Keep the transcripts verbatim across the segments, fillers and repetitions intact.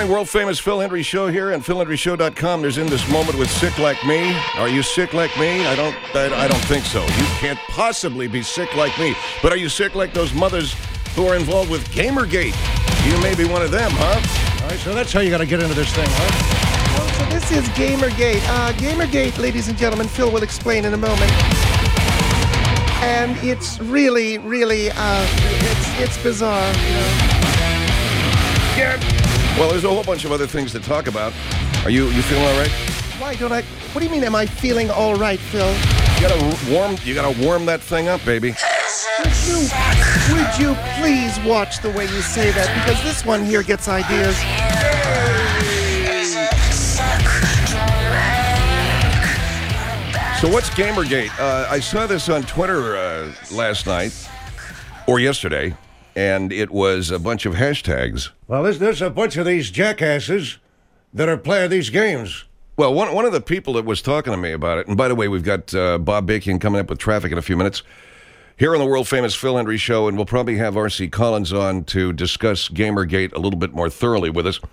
morning, world-famous Phil Hendry Show here, and phil hendry show dot com. There's In This Moment with Sick Like Me. Are you sick like me? I don't I, I don't think so. You can't possibly be sick like me. But are you sick like those mothers who are involved with Gamergate? You may be one of them, huh? All right, so that's how you got to get into this thing, huh? Well, so this is Gamergate. Uh, Gamergate, ladies and gentlemen, Phil will explain in a moment. And it's really, really, uh, it's it's bizarre, you know. Yeah. Well, there's a whole bunch of other things to talk about. Are you you feeling all right? Why don't I? What do you mean? Am I feeling all right, Phil? You gotta warm. You gotta warm that thing up, baby. Would you, would you please watch the way you say that? Because this one here gets ideas. So what's Gamergate? Uh, I saw this on Twitter uh, last night or yesterday, and it was a bunch of hashtags. Well, there's, there's a bunch of these jackasses that are playing these games. Well, one one of the people that was talking to me about it, and by the way, we've got uh, Bob Bacon coming up with traffic in a few minutes, here on the world-famous Phil Hendry Show, and we'll probably have R C Collins on to discuss Gamergate a little bit more thoroughly with us.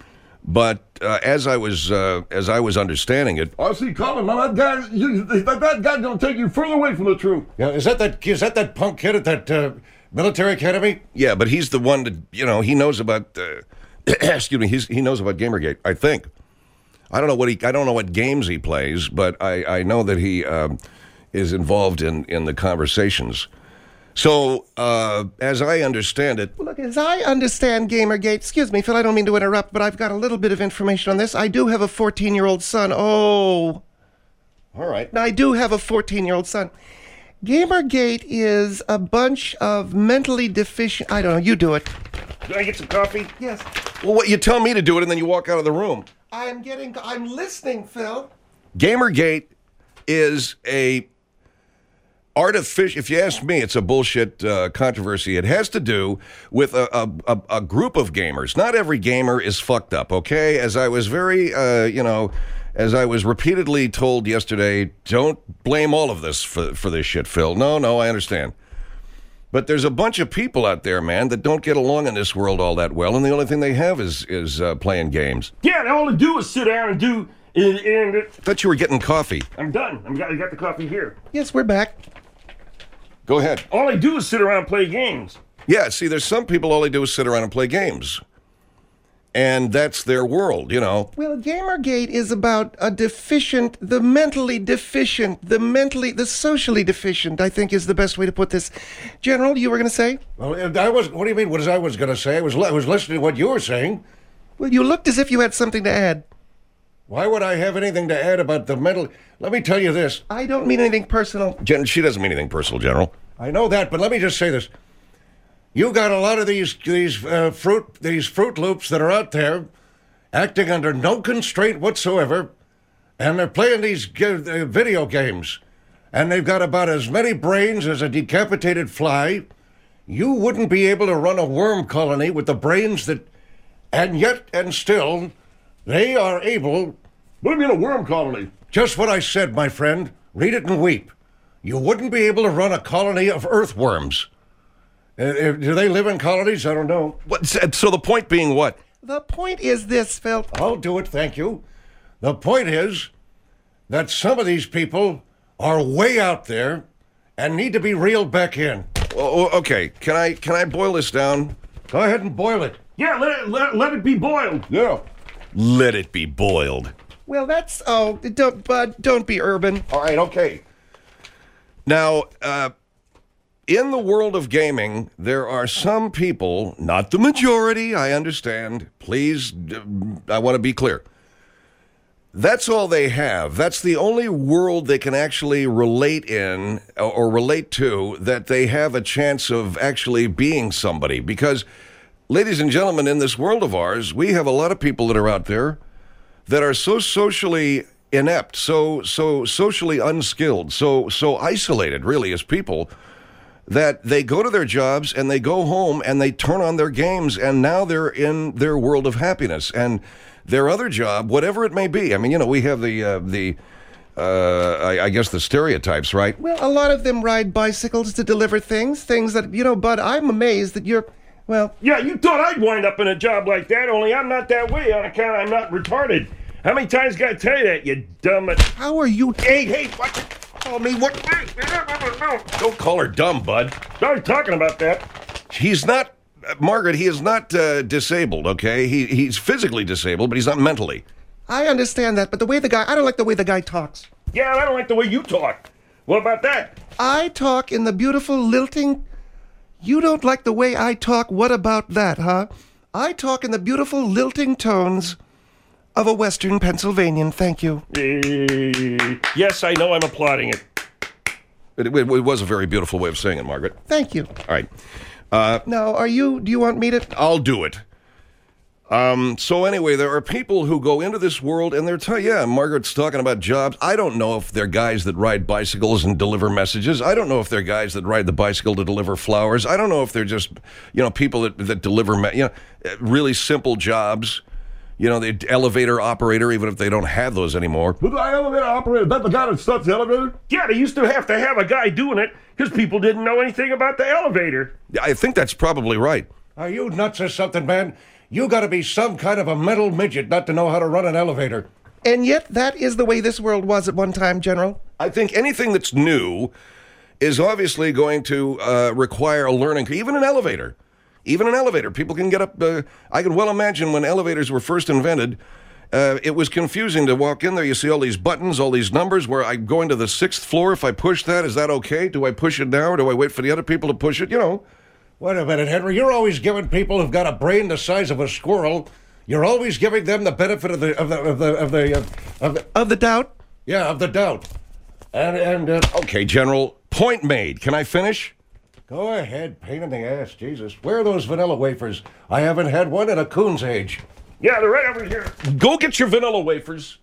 But uh, as I was uh, as I was understanding it, R C Collins, man, that guy, you, that, that guy's gonna take you further away from the truth. Yeah, is that that is that that punk kid at that uh, military academy? Yeah, but he's the one that, you know, he knows about. Uh, excuse me, he's, he knows about Gamergate. I think. I don't know what he. I don't know what games he plays, but I, I know that he um, is involved in, in the conversations. So, uh, as I understand it... Well, look, as I understand Gamergate, excuse me, Phil, I don't mean to interrupt, but I've got a little bit of information on this. I do have a fourteen-year-old son. Oh. All right. I do have a fourteen-year-old son. Gamergate is a bunch of mentally deficient... I don't know, you do it. Can I get some coffee? Yes. Well, what, you tell me to do it and then you walk out of the room. I'm getting... I'm listening, Phil. Gamergate is a... artificial, if you ask me, it's a bullshit uh, controversy. It has to do with a, a, a group of gamers. Not every gamer is fucked up, okay? As I was very, uh, you know, as I was repeatedly told yesterday, don't blame all of this for, for this shit, Phil. No, no, I understand. But there's a bunch of people out there, man, that don't get along in this world all that well, and the only thing they have is, is uh, playing games. Yeah, all they do is sit down and do... And, and I thought you were getting coffee. I'm done. I'm got, I got the coffee here. Yes, we're back. Go ahead. All they do is sit around and play games. Yeah, see, there's some people, all they do is sit around and play games. And that's their world, you know. Well, Gamergate is about a deficient, the mentally deficient, the mentally, the socially deficient, I think is the best way to put this. General, you were going to say? Well, I was. What do you mean? What is I was going to say? I was. I was listening to what you were saying. Well, you looked as if you had something to add. Why would I have anything to add about the mental... Let me tell you this. I don't mean anything personal. Gen- she doesn't mean anything personal, General. I know that, but let me just say this. You got a lot of these these uh, fruit these Fruit Loops that are out there acting under no constraint whatsoever, and they're playing these uh, video games, and they've got about as many brains as a decapitated fly. You wouldn't be able to run a worm colony with the brains that... And yet, and still, they are able... What do you mean a worm colony? Just what I said, my friend. Read it and weep. You wouldn't be able to run a colony of earthworms. Uh, do they live in colonies? I don't know. What, so the point being what? The point is this, Phil. I'll do it, thank you. The point is that some of these people are way out there and need to be reeled back in. Oh, okay, can I can I boil this down? Go ahead and boil it. Yeah, let it, let, let it be boiled. Yeah. Let it be boiled. Well, that's... Oh, don't, Bud, don't be urban. All right, okay. Now, uh, in the world of gaming, there are some people, not the majority, I understand. Please, I want to be clear. That's all they have. That's the only world they can actually relate in or relate to, that they have a chance of actually being somebody. Because, ladies and gentlemen, in this world of ours, we have a lot of people that are out there that are so socially inept, so so socially unskilled, so so isolated, really, as people, that they go to their jobs and they go home and they turn on their games, and now they're in their world of happiness. And their other job, whatever it may be, I mean, you know, we have the uh, the uh, I, I guess the stereotypes, right? Well, a lot of them ride bicycles to deliver things, things that, you know, Bud, I'm amazed that you're... Well, Yeah, you thought I'd wind up in a job like that, only I'm not that way on account I'm not retarded. How many times gotta tell you that, you dumb... how are you? Hey, hey, what? Call me what? Don't call her dumb, bud. I was talking about that. He's not, uh, Margaret, he is not uh, disabled, okay? He He's physically disabled, but he's not mentally. I understand that, but the way the guy, I don't like the way the guy talks. Yeah, I don't like the way you talk. What about that? I talk in the beautiful lilting. You don't like the way I talk. What about that, huh? I talk in the beautiful lilting tones of a Western Pennsylvanian. Thank you. Eh, yes, I know I'm applauding it. It, it, it was a very beautiful way of saying it, Margaret. Thank you. All right. Uh, Now, are you, do you want me to? I'll do it. Um, so anyway, there are people who go into this world and they're telling, yeah, Margaret's talking about jobs. I don't know if they're guys that ride bicycles and deliver messages. I don't know if they're guys that ride the bicycle to deliver flowers. I don't know if they're just, you know, people that, that deliver, me- you know, really simple jobs. You know, the elevator operator, even if they don't have those anymore. But the elevator operator, that the guy that starts the elevator? Yeah, they used to have to have a guy doing it because people didn't know anything about the elevator. I think that's probably right. Are you nuts or something, man? You gotta be some kind of a mental midget not to know how to run an elevator. And yet, that is the way this world was at one time, General. I think anything that's new is obviously going to uh, require a learning, even an elevator. Even an elevator. People can get up. Uh, I can well imagine when elevators were first invented, uh, it was confusing to walk in there. You see all these buttons, all these numbers, where I go into the sixth floor. If I push that, is that okay? Do I push it now or do I wait for the other people to push it? You know. Wait a minute, Henry. You're always giving people who've got a brain the size of a squirrel. You're always giving them the benefit of the of the of the of the of, of the, Of the doubt? yeah of the doubt. And and uh, Okay, General. Point made. Can I finish? go ahead, pain in the ass, Jesus. Where are those vanilla wafers? I haven't had one in a coon's age. Yeah, they're right over here. Go get your vanilla wafers.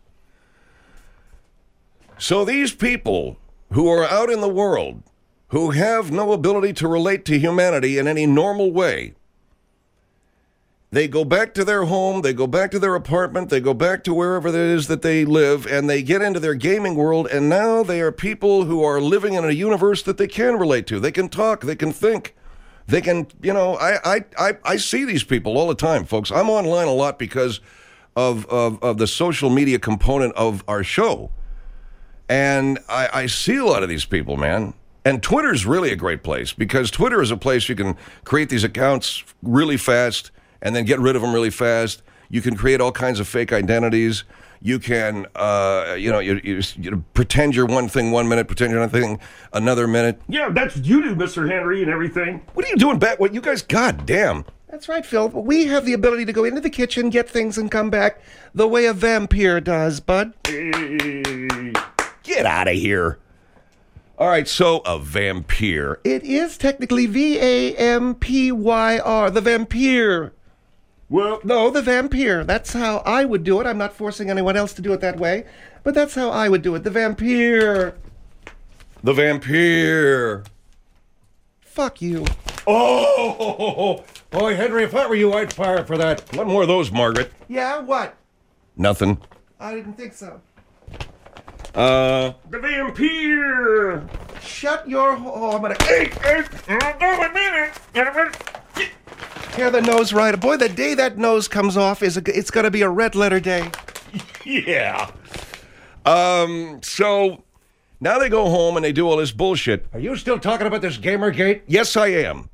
So these people who are out in the world, who have no ability to relate to humanity in any normal way, they go back to their home, they go back to their apartment, they go back to wherever it is that they live, and they get into their gaming world, and now they are people who are living in a universe that they can relate to. They can talk, they can think. They can, you know, I, I, I, I see these people all the time, folks. I'm online a lot because of, of, of the social media component of our show. And I, I see a lot of these people, man. And Twitter's really a great place because Twitter is a place you can create these accounts really fast and then get rid of them really fast. You can create all kinds of fake identities. You can, uh, you know, you, you, you pretend you're one thing one minute, pretend you're another thing another minute. Yeah, that's what you do, Mister Henry, and everything. What are you doing back? What you guys? God damn! That's right, Phil. We have the ability to go into the kitchen, get things, and come back the way a vampire does, bud. Eh, Get out of here! All right, so a vampire. It is technically V A M P Y R, the vampire. well, No, the vampire. That's how I would do it. I'm not forcing anyone else to do it that way, but that's how I would do it. The vampire. The vampire. Fuck you. Oh, Boy, Henry, if I were you, I'd fire for that. one more of those, Margaret. Yeah, what? Nothing. I didn't think so. Uh, the vampire. Shut your ho- oh, I'm gonna Hey, hey, oh, a minute. tear the nose right. Boy, the day that nose comes off is a, it's gonna be a red letter day. yeah. Um, so now they go home and they do all this bullshit. Are you still talking about this Gamergate? Yes, I am.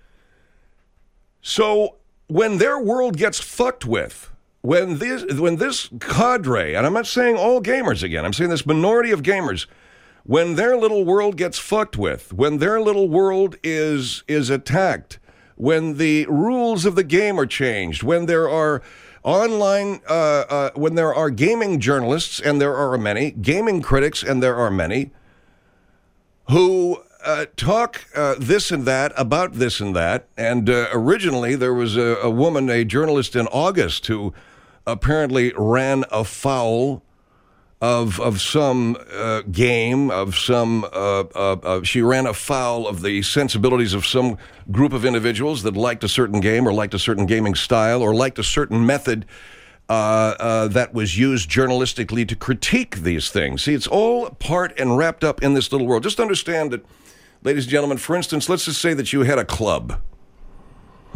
So when their world gets fucked with, when this when this cadre, and I'm not saying all gamers again, I'm saying this minority of gamers, when their little world gets fucked with, when their little world is is attacked, when the rules of the game are changed, when there are online, uh, uh, when there are gaming journalists, and there are many, gaming critics, and there are many, who uh, talk uh, this and that about this and that. And uh, originally there was a, a woman, a journalist in August, who apparently ran afoul of of some uh, game, of some, uh, uh, uh, she ran afoul of the sensibilities of some group of individuals that liked a certain game or liked a certain gaming style or liked a certain method uh, uh, that was used journalistically to critique these things. See, it's all part and wrapped up in this little world. Just understand that, ladies and gentlemen, for instance, let's just say that you had a club.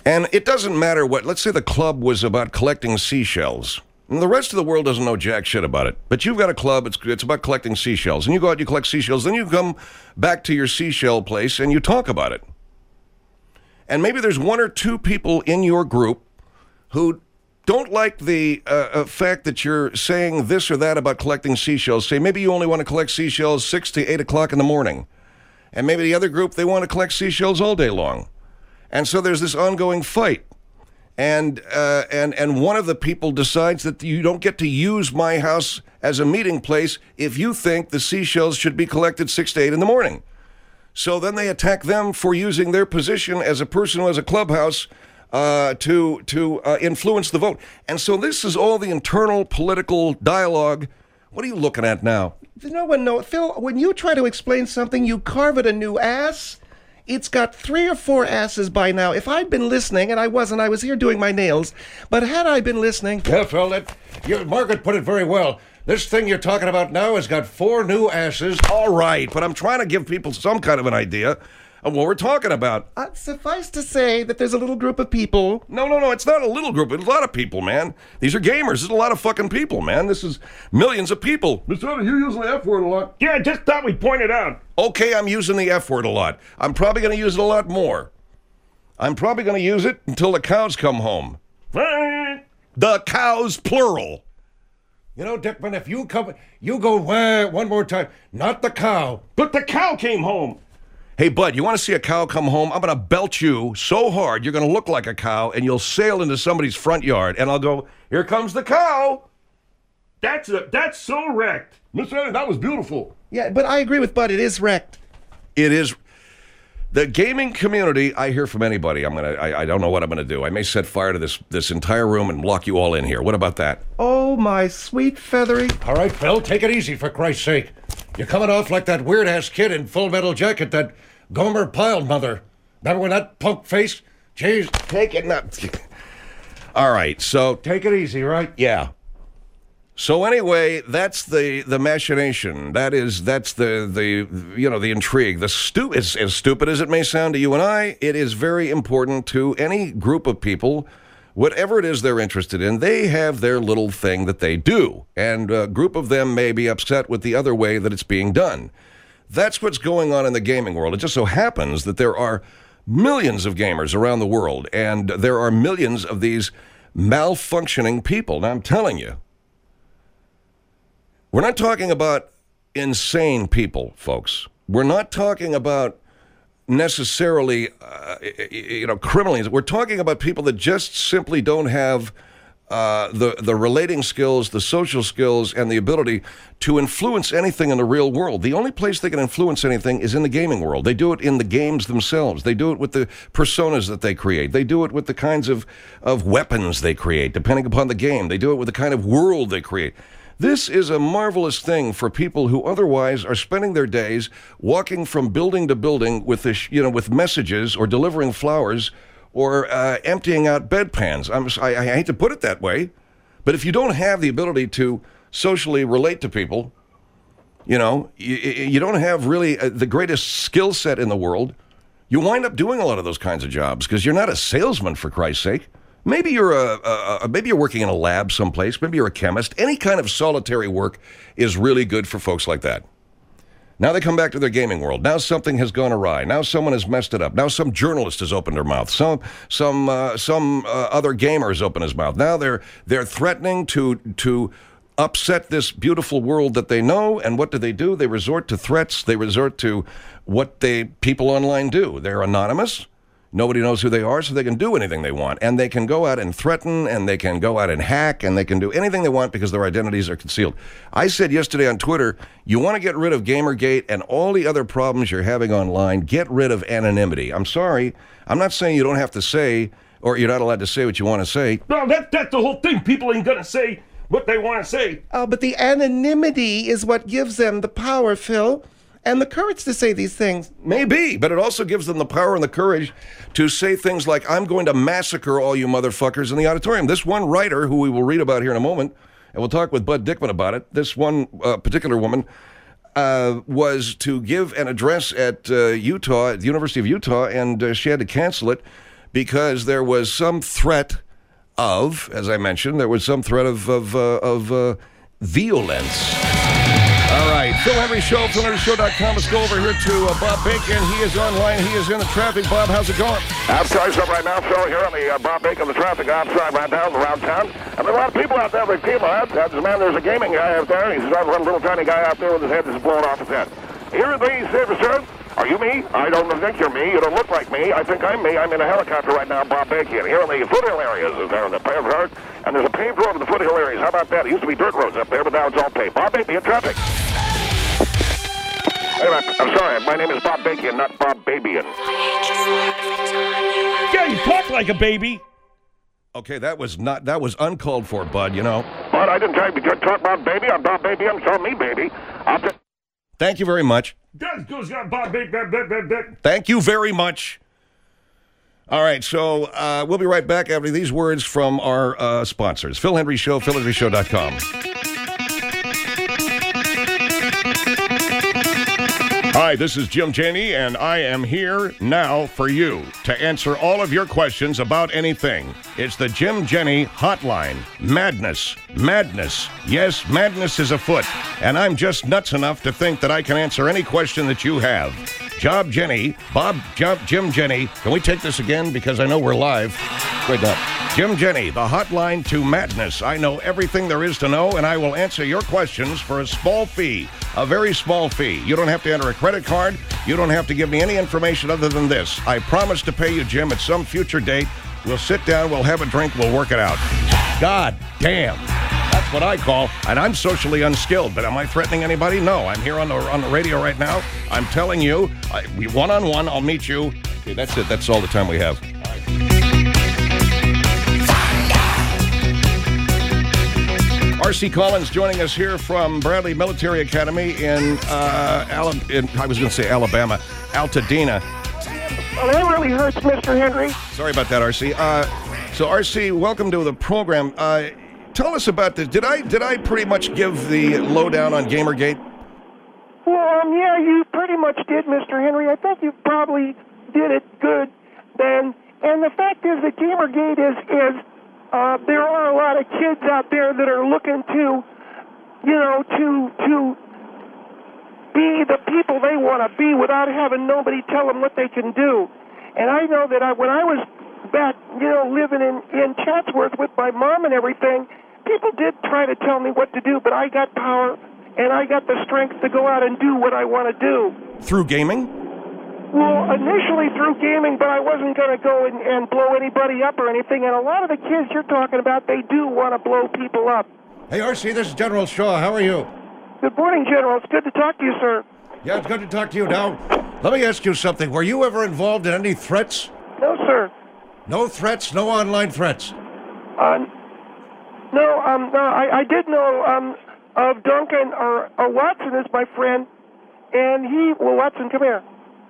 And it doesn't matter what, let's say the club was about collecting seashells. And the rest of the world doesn't know jack shit about it. But you've got a club, it's, it's about collecting seashells. And you go out, you collect seashells, then you come back to your seashell place and you talk about it. And maybe there's one or two people in your group who don't like the uh, uh, fact that you're saying this or that about collecting seashells. Say maybe you only want to collect seashells six to eight o'clock in the morning. And maybe the other group, they want to collect seashells all day long. And so there's this ongoing fight. And uh, and and one of the people decides that you don't get to use my house as a meeting place if you think the seashells should be collected six to eight in the morning. So then they attack them for using their position as a person who has a clubhouse uh, to to uh, influence the vote. And so this is all the internal political dialogue. What are you looking at now? No one knows. Phil, when you try to explain something, you carve it a new ass. It's got three or four asses by now. If I'd been listening, and I wasn't, I was here doing my nails, but had I been listening... Yeah, Phil, that, you, Margaret put it very well. This thing you're talking about now has got four new asses. All right, but I'm trying to give people some kind of an idea of what we're talking about. Uh, suffice to say that there's a little group of people... No, no, no, it's not a little group. It's a lot of people, man. These are gamers. This is a lot of fucking people, man. This is millions of people. Mister Eddie, you use the F word a lot. Yeah, I just thought we'd point it out. Okay, I'm using the F word a lot. I'm probably going to use it a lot more. I'm probably going to use it until the cows come home. The cows, plural. You know, Dickman, if you come, you go wah, one more time. Not the cow. But the cow came home. Hey, bud, you want to see a cow come home? I'm going to belt you so hard you're going to look like a cow, and you'll sail into somebody's front yard, and I'll go, here comes the cow. That's a, that's so wrecked. Mister Eddie, that was beautiful. Yeah, but I agree with Bud. It is wrecked. It is. The gaming community, I hear from anybody. I'm gonna. I, I don't know what I'm gonna do. I may set fire to this this entire room and lock you all in here. What about that? Oh, my sweet feathery... All right, Phil, take it easy, for Christ's sake. You're coming off like that weird-ass kid in Full Metal Jacket, that Gomer Pyle mother. Remember when that punk face? Jeez. Take it now. All right, so Take it easy, right? yeah. So anyway, that's the the machination. That is that's the the you know the intrigue. The stu- as, as stupid as it may sound to you and I, it is very important to any group of people. Whatever it is they're interested in, they have their little thing that they do, and a group of them may be upset with the other way that it's being done. That's what's going on in the gaming world. It just so happens that there are millions of gamers around the world, and there are millions of these malfunctioning people. Now, I'm telling you, we're not talking about insane people, folks. We're not talking about necessarily, uh, you know, criminals. We're talking about people that just simply don't have uh, the the relating skills, the social skills, and the ability to influence anything in the real world. The only place they can influence anything is in the gaming world. They do it in the games themselves. They do it with the personas that they create. They do it with the kinds of, of weapons they create, depending upon the game. They do it with the kind of world they create. This is a marvelous thing for people who otherwise are spending their days walking from building to building with this, you know, with messages or delivering flowers or uh, emptying out bedpans. I'm, I, I hate to put it that way, but if you don't have the ability to socially relate to people, you know, you, you don't have really uh, the greatest skill set in the world, you wind up doing a lot of those kinds of jobs because you're not a salesman, for Christ's sake. Maybe you're a, a, a maybe you're working in a lab someplace. Maybe you're a chemist. Any kind of solitary work is really good for folks like that. Now they come back to their gaming world. Now something has gone awry. Now someone has messed it up. Now some journalist has opened their mouth. Some some uh, some uh, other gamer has opened his mouth. Now they're they're threatening to to upset this beautiful world that they know. And what do they do? They resort to threats. They resort to what they people online do. They're anonymous. Nobody knows who they are, so they can do anything they want. And they can go out and threaten, and they can go out and hack, and they can do anything they want because their identities are concealed. I said yesterday on Twitter, you want to get rid of Gamergate and all the other problems you're having online, get rid of anonymity. I'm sorry. I'm not saying you don't have to say, or you're not allowed to say what you want to say. No, that, that's the whole thing. People ain't gonna say what they want to say. Oh, but the anonymity is what gives them the power, Phil, and the courage to say these things. Maybe, but it also gives them the power and the courage to say things like, I'm going to massacre all you motherfuckers in the auditorium. This one writer, who we will read about here in a moment, and we'll talk with Bud Dickman about it, this one uh, particular woman uh, was to give an address at uh, Utah, at the University of Utah, and uh, she had to cancel it because there was some threat of, as I mentioned, there was some threat of of, uh, of uh, violence. All right, Phil Henry Show, phil henry show dot com. Let's go over here to uh, Bob Bacon. He is online. He is in the traffic. Bob, how's it going? Outside stuff right now, Phil, here on the uh, Bob Bacon, the traffic outside right now around town. And there are a lot of people out there with people out. There's a man, there's a gaming guy out there. He's got one little tiny guy out there with his head that's blown off his head. Here are these, sir. Are you me? I don't think you're me. You don't look like me. I think I'm me. I'm in a helicopter right now, Bob Bacon. Here in the foothill areas, is there in the paved road, and there's a paved road in the foothill areas. How about that? It used to be dirt roads up there, but now it's all paved. Bob Bacon in traffic. Anyway, I'm sorry. My name is Bob Bacon, not Bob Babian. Yeah, you talk like a baby. Okay, that was not that was uncalled for, Bud. You know. But I didn't tell you to talk about baby. I'm Bob Baby. I'm telling me, baby. I'll just... Thank you very much. That's goes got Bob Baby. Baby, baby, baby. Thank you very much. All right, so uh, we'll be right back after these words from our uh, sponsors. Phil Henry Show, phil henry show dot com. Hi, this is Jim Janey, and I am here now for you to answer all of your questions about anything. It's the Jim Jenny Hotline. Madness. Madness. Yes, madness is afoot, and I'm just nuts enough to think that I can answer any question that you have. Job Jenny, Bob, Job, Jim Jenny. Can we take this again? Because I know we're live. Wait up. Jim Jenny, the hotline to madness. I know everything there is to know, and I will answer your questions for a small fee, a very small fee. You don't have to enter a credit card. You don't have to give me any information other than this. I promise to pay you, Jim, at some future date. We'll sit down, we'll have a drink, we'll work it out. God damn. That's what I call, and I'm socially unskilled, but am I threatening anybody? No, I'm here on the on the radio right now. I'm telling you, I, we one-on-one, I'll meet you. Okay, that's it. That's all the time we have. R C Collins joining us here from Bradley Military Academy in, uh, Ala- in I was going to say Alabama, Altadena. Well, that really hurts, Mister Henry. Sorry about that, R C. Uh, so, R C, welcome to the program. Uh, tell us about this. Did I did I pretty much give the lowdown on Gamergate? Well, um, yeah, you pretty much did, Mister Henry. I think you probably did it good then. And the fact is that Gamergate is is. Uh, there are a lot of kids out there that are looking to, you know, to to be the people they want to be without having nobody tell them what they can do. And I know that I, when I was back, you know, living in, in Chatsworth with my mom and everything, people did try to tell me what to do, but I got power and I got the strength to go out and do what I want to do. Through gaming? Well, initially through gaming, but I wasn't going to go and, and blow anybody up or anything. And a lot of the kids you're talking about, they do want to blow people up. Hey, R C, this is General Shaw. How are you? Good morning, General. It's good to talk to you, sir. Yeah, it's good to talk to you. Now, let me ask you something. Were you ever involved in any threats? No, sir. No threats? No online threats? Uh, no, um, no, I, I did know um, of Duncan, or, or Watson is my friend, and he, well, Watson, come here.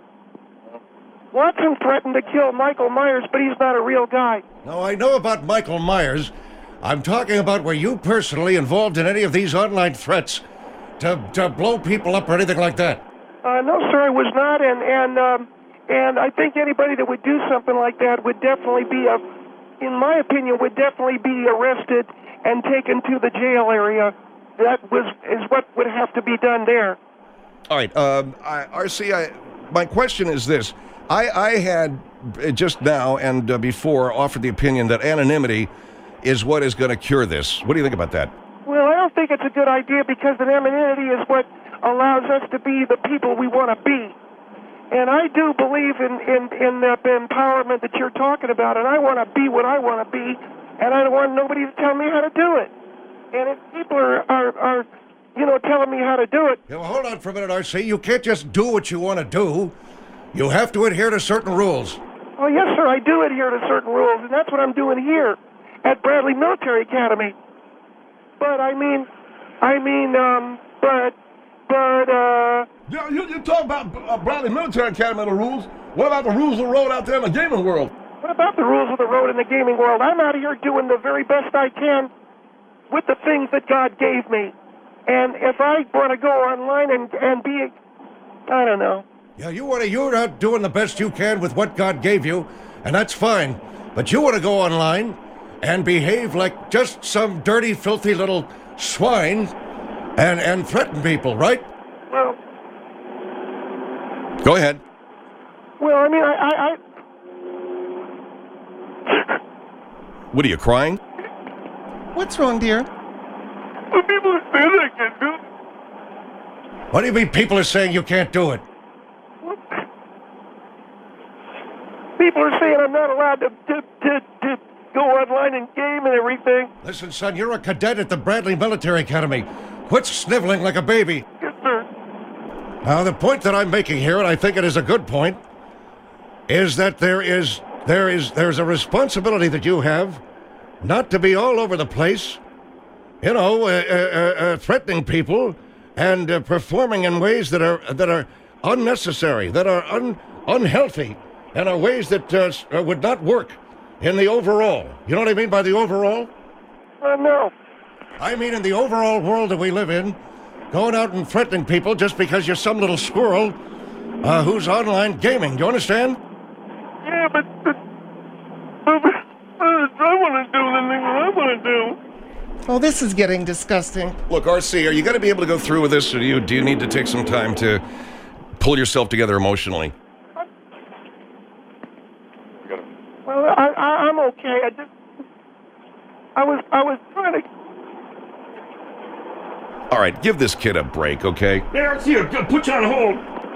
Watson threatened to kill Michael Myers, but he's not a real guy. No, I know about Michael Myers. I'm talking about were you personally involved in any of these online threats to, to blow people up or anything like that? Uh, no, sir, I was not, and and um, and I think anybody that would do something like that would definitely be, a, in my opinion, would definitely be arrested and taken to the jail area. That was is what would have to be done there. All right, um, I, R C, I, my question is this. I, I had just now and uh, before offered the opinion that anonymity is what is going to cure this. What do you think about that? Well, I don't think it's a good idea because the anonymity is what allows us to be the people we want to be. And I do believe in, in, in the empowerment that you're talking about, and I want to be what I want to be, and I don't want nobody to tell me how to do it. And if people are, are, are you know, telling me how to do it... Yeah, well, hold on for a minute, R C. You can't just do what you want to do. You have to adhere to certain rules. Oh, yes, sir, I do adhere to certain rules, and that's what I'm doing here at Bradley Military Academy. But, I mean, I mean, um, but, but, uh... Yeah, you, you talk about uh, Bradley Military Academy, the rules. What about the rules of the road out there in the gaming world? What about the rules of the road in the gaming world? I'm out here doing the very best I can with the things that God gave me. And if I want to go online and, and be, I don't know. Yeah, you want to, you're out doing the best you can with what God gave you, and that's fine. But you want to go online and behave like just some dirty, filthy little swine and, and threaten people, right? Well, Go ahead. well, I mean, I, I, I What are you, crying? What's wrong, dear? the people are saying I can't do it. What do you mean people are saying you can't do it? People are saying I'm not allowed to, to, to, to go online and game and everything. Listen, son, you're a cadet at the Bradley Military Academy. Quit sniveling like a baby. Yes, sir. Now, the point that I'm making here, and I think it is a good point, is that there is there is there's a responsibility that you have not to be all over the place, you know, uh, uh, uh, threatening people and uh, performing in ways that are that are unnecessary, that are un, unhealthy, and are ways that uh, s- uh, would not work in the overall. You know what I mean by the overall? Uh, no. I mean in the overall world that we live in, going out and threatening people just because you're some little squirrel uh, who's online gaming. Do you understand? Yeah, but, but, but, but I want to do the thing that I want to do. Oh, this is getting disgusting. Look, R C, are you going to be able to go through with this, or do you, do you need to take some time to pull yourself together emotionally? Well, I, I, I'm okay. I just, I was, I was trying to. All right, give this kid a break, okay? Yeah, see, I'll put you on hold.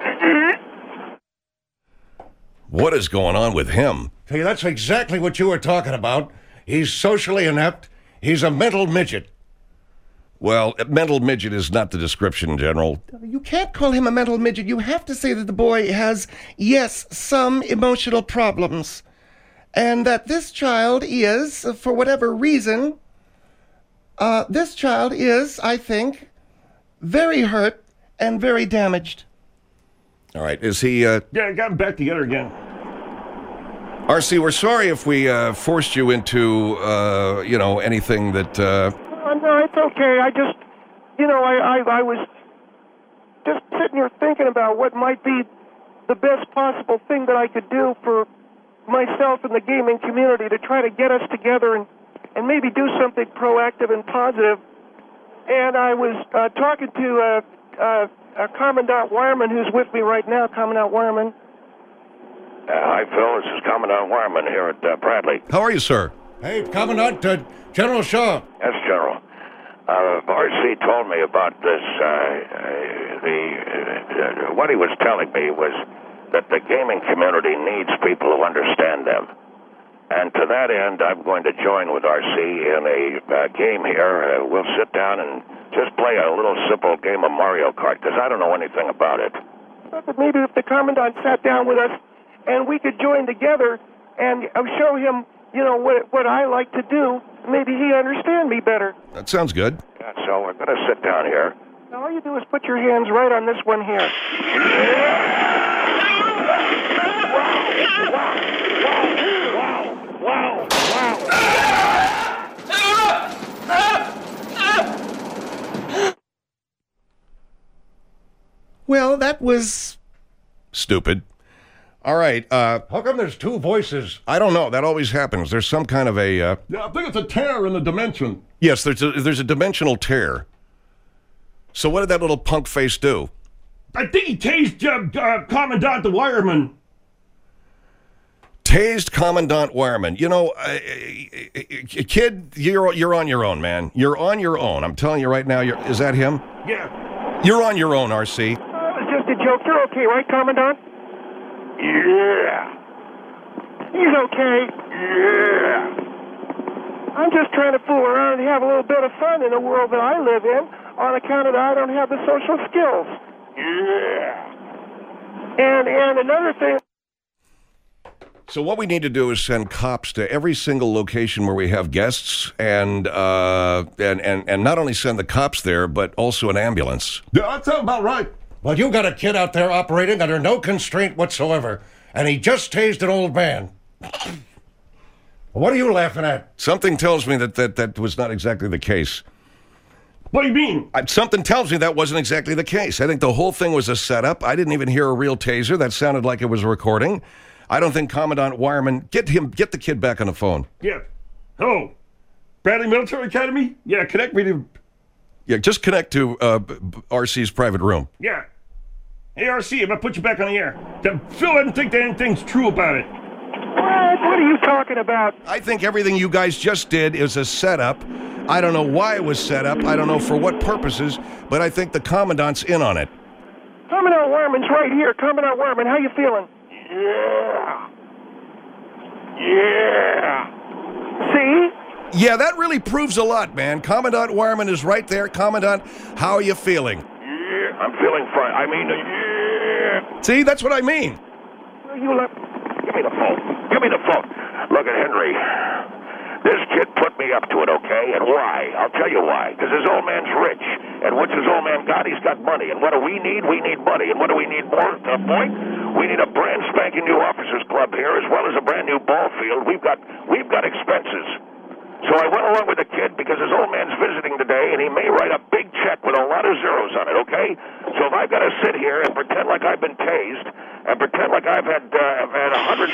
What is going on with him? Hey, that's exactly what you were talking about. He's socially inept. He's a mental midget. Well, a mental midget is not the description, General. You can't call him a mental midget. You have to say that the boy has, yes, some emotional problems. And that this child is, for whatever reason, uh, this child is, I think, very hurt and very damaged. All right, is he, uh, Yeah, I got him back together again. R C, we're sorry if we uh, forced you into, uh, you know, anything that, uh, Uh, no, it's okay. I just, you know, I, I, I was just sitting here thinking about what might be the best possible thing that I could do for myself and the gaming community to try to get us together and, and maybe do something proactive and positive. And I was uh, talking to uh, uh, uh, Commandant Wireman, who's with me right now. Commandant Wireman. Uh, hi, Phil. This is Commandant Wireman here at uh, Bradley. how are you, sir? Hey, Commandant, uh, General Shaw. Yes, General. Uh, R C told me about this. Uh, uh, the uh, what he was telling me was that the gaming community needs people who understand them. And to that end, I'm going to join with R C in a uh, game here. Uh, we'll sit down and just play a little simple game of Mario Kart, because I don't know anything about it. But maybe if the Commandant sat down with us and we could join together and uh, show him, you know, what what I like to do, maybe he'd understand me better. That sounds good. Yeah, so we're going to sit down here. Now, all you do is put your hands right on this one here. Wow, wow. Well, that was... Stupid. All right, uh, How come there's two voices? I don't know. That always happens. There's some kind of a, uh, Yeah, I think it's a tear in the dimension. yes, there's a, there's a dimensional tear. So what did that little punk face do? I think he tased uh, uh, Commandant the Wireman. Tased Commandant Wireman. You know, uh, kid, you're you're on your own, man. You're on your own. I'm telling you right now. You're, is that him? Yeah. You're on your own, R C. Uh, it was just a joke. You're okay, right, Commandant? Yeah, He's okay. yeah. I'm just trying to fool around and have a little bit of fun in the world that I live in on account of that I don't have the social skills. Yeah. And and another thing, So what we need to do is send cops to every single location where we have guests, and uh, and and and not only send the cops there, but also an ambulance. Yeah, that sounds about right. Well, you got a kid out there operating under no constraint whatsoever, and he just tased an old man. What are you laughing at? Something tells me that that, that was not exactly the case. What do you mean? I, something tells me that wasn't exactly the case. I think the whole thing was a setup. I didn't even hear a real taser. That sounded like it was a recording. I don't think Commandant Wireman, get him, get the kid back on the phone. Yeah. Hello. Bradley Military Academy? Yeah, connect me to... Yeah, just connect to uh, B- B- R C's private room. Yeah. Hey, R C, I'm going to put you back on the air. The- Phil doesn't think that anything's true about it. What? What are you talking about? I think everything you guys just did is a setup. I don't know why it was set up. I don't know for what purposes, but I think the Commandant's in on it. Commandant Werman's right here. Commandant Werman, how you feeling? Yeah. Yeah. See? Yeah, that really proves a lot, man. Commandant Wireman is right there. Commandant, how are you feeling? Yeah, I'm feeling fine. I mean, uh, yeah. See, that's what I mean. Well, you left. Give me the phone. Give me the phone. Look at Henry. This kid put me up to it, okay? And why? I'll tell you why. Because his old man's rich. And what's his old man got? He's got money. And what do we need? We need money. And what do we need more? To the point? We need a brand spanking new officers club here, as well as a brand new ball field. We've got we've got expenses. So I went along with the kid because his old man's visiting today, and he may write a big check with a lot of zeros on it, okay? So if I've got to sit here and pretend like I've been tased, and pretend like I've had uh, I've had a hundred...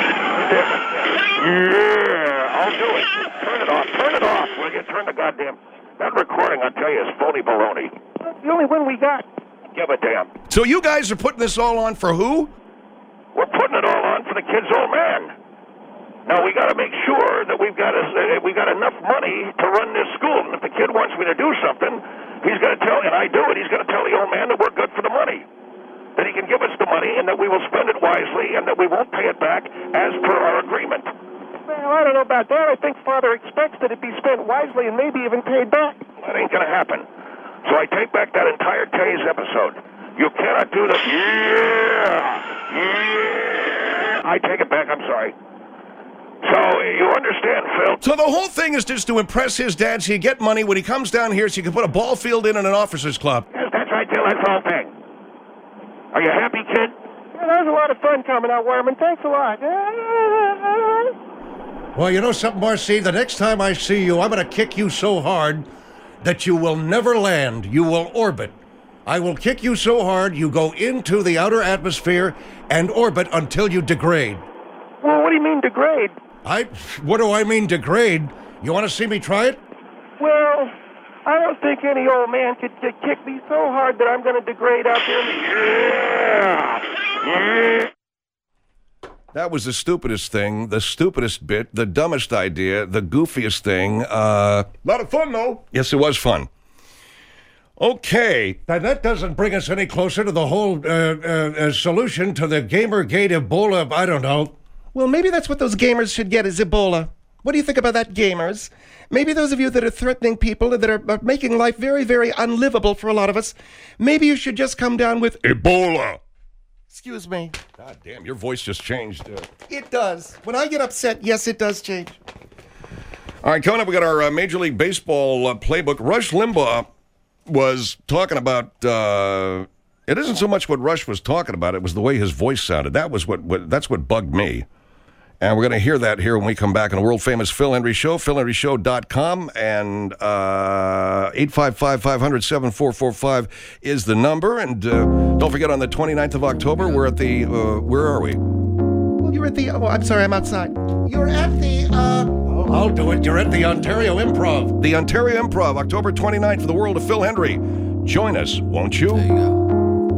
Yeah, I'll do it. Turn it off. Turn it off. Will you turn the goddamn... That recording, I'll tell you, is phony baloney. That's the only one we got. Give a damn. So you guys are putting this all on for who? We're putting it all on for the kid's old man. Now we got to make sure that we've got a, uh, we got enough money to run this school. And if the kid wants me to do something, he's going to tell, and I do it. He's going to tell the old man that we're good for the money, that he can give us the money, and that we will spend it wisely, and that we won't pay it back as per our agreement. Well, I don't know about that. I think Father expects that it be spent wisely and maybe even paid back. That ain't going to happen. So I take back that entire Taze episode. You cannot do the yeah, yeah. I take it back. I'm sorry. So you understand, Phil? So the whole thing is just to impress his dad so you get money when he comes down here so you can put a ball field in and an officers club. Yes, that's right, Phil. That's the whole thing. Are you happy, kid? Yeah, that was a lot of fun coming out, Werman. Thanks a lot. Well, you know something, Marcy? The next time I see you, I'm going to kick you so hard that you will never land. You will orbit. I will kick you so hard you go into the outer atmosphere and orbit until you degrade. Well, what do you mean degrade? I, what do I mean degrade? You want to see me try it? Well, I don't think any old man could, could kick me so hard that I'm going to degrade out there. In the... That was the stupidest thing, the stupidest bit, the dumbest idea, the goofiest thing. Uh, A lot of fun, though. yes, it was fun. Okay. Now, that doesn't bring us any closer to the whole uh, uh, uh, solution to the Gamergate Ebola, I don't know. Well, maybe that's what those gamers should get is Ebola. What do you think about that, gamers? Maybe those of you that are threatening people, that are, are making life very, very unlivable for a lot of us, maybe you should just come down with Ebola. Excuse me. God damn, your voice just changed. Uh, It does. When I get upset, yes, it does change. All right, coming up, we got our uh, Major League Baseball uh, playbook. Rush Limbaugh was talking about... Uh, it isn't so much what Rush was talking about, it was the way his voice sounded. That was what, what that's what bugged me. And we're going to hear that here when we come back on the world-famous Phil Hendrie Show, phil hendrie show dot com, and uh, eight five five, five hundred, seven four four five is the number. And uh, don't forget, on the twenty-ninth of October, we're at the, uh, where are we? Well, you're at the, oh, I'm sorry, I'm outside. You're at the, uh... I'll do it. You're at the Ontario Improv. The Ontario Improv, October twenty-ninth, for the world of Phil Hendrie. Join us, won't you? There you go.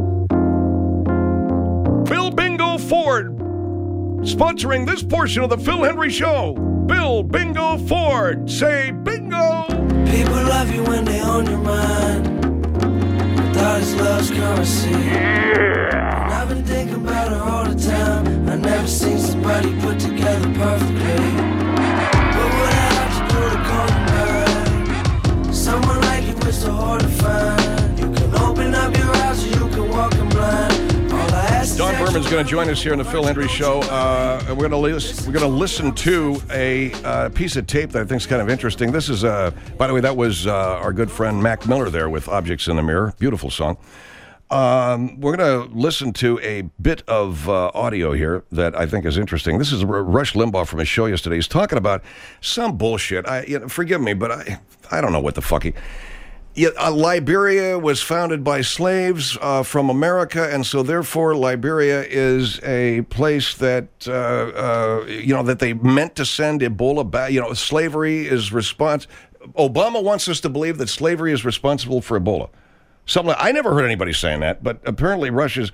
Bill Bingo Ford, sponsoring this portion of the Phil Hendrie Show. Bill Bingo Ford, say bingo! People love you when they own your mind. Thought is love's currency. And I've been thinking about her all the time. I never seen somebody put together perfectly. What would I have to do to call you mine? Someone like you is so hard to find. You can open up your eyes or you can walk in blind. Don Berman's going to join us here on the Phil Hendrie Show. Uh, we're going to listen. We're going to listen to a uh, piece of tape that I think is kind of interesting. This is, uh, by the way, that was uh, our good friend Mac Miller there with "Objects in the Mirror." Beautiful song. Um, we're going to listen to a bit of uh, audio here that I think is interesting. This is Rush Limbaugh from his show yesterday. He's talking about some bullshit. I, you know, forgive me, but I, I don't know what the fuck he. Yeah, uh, Liberia was founded by slaves uh, from America, and so therefore Liberia is a place that uh, uh, you know that they meant to send Ebola back. You know, slavery is respons. Obama wants us to believe that slavery is responsible for Ebola. Something I never heard anybody saying that, but apparently Russia's.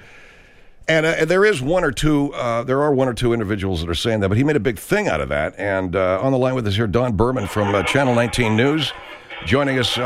And uh, there is one or two. Uh, there are one or two individuals that are saying that, but he made a big thing out of that. And uh, on the line with us here, Don Berman from uh, Channel nineteen News. Joining us uh,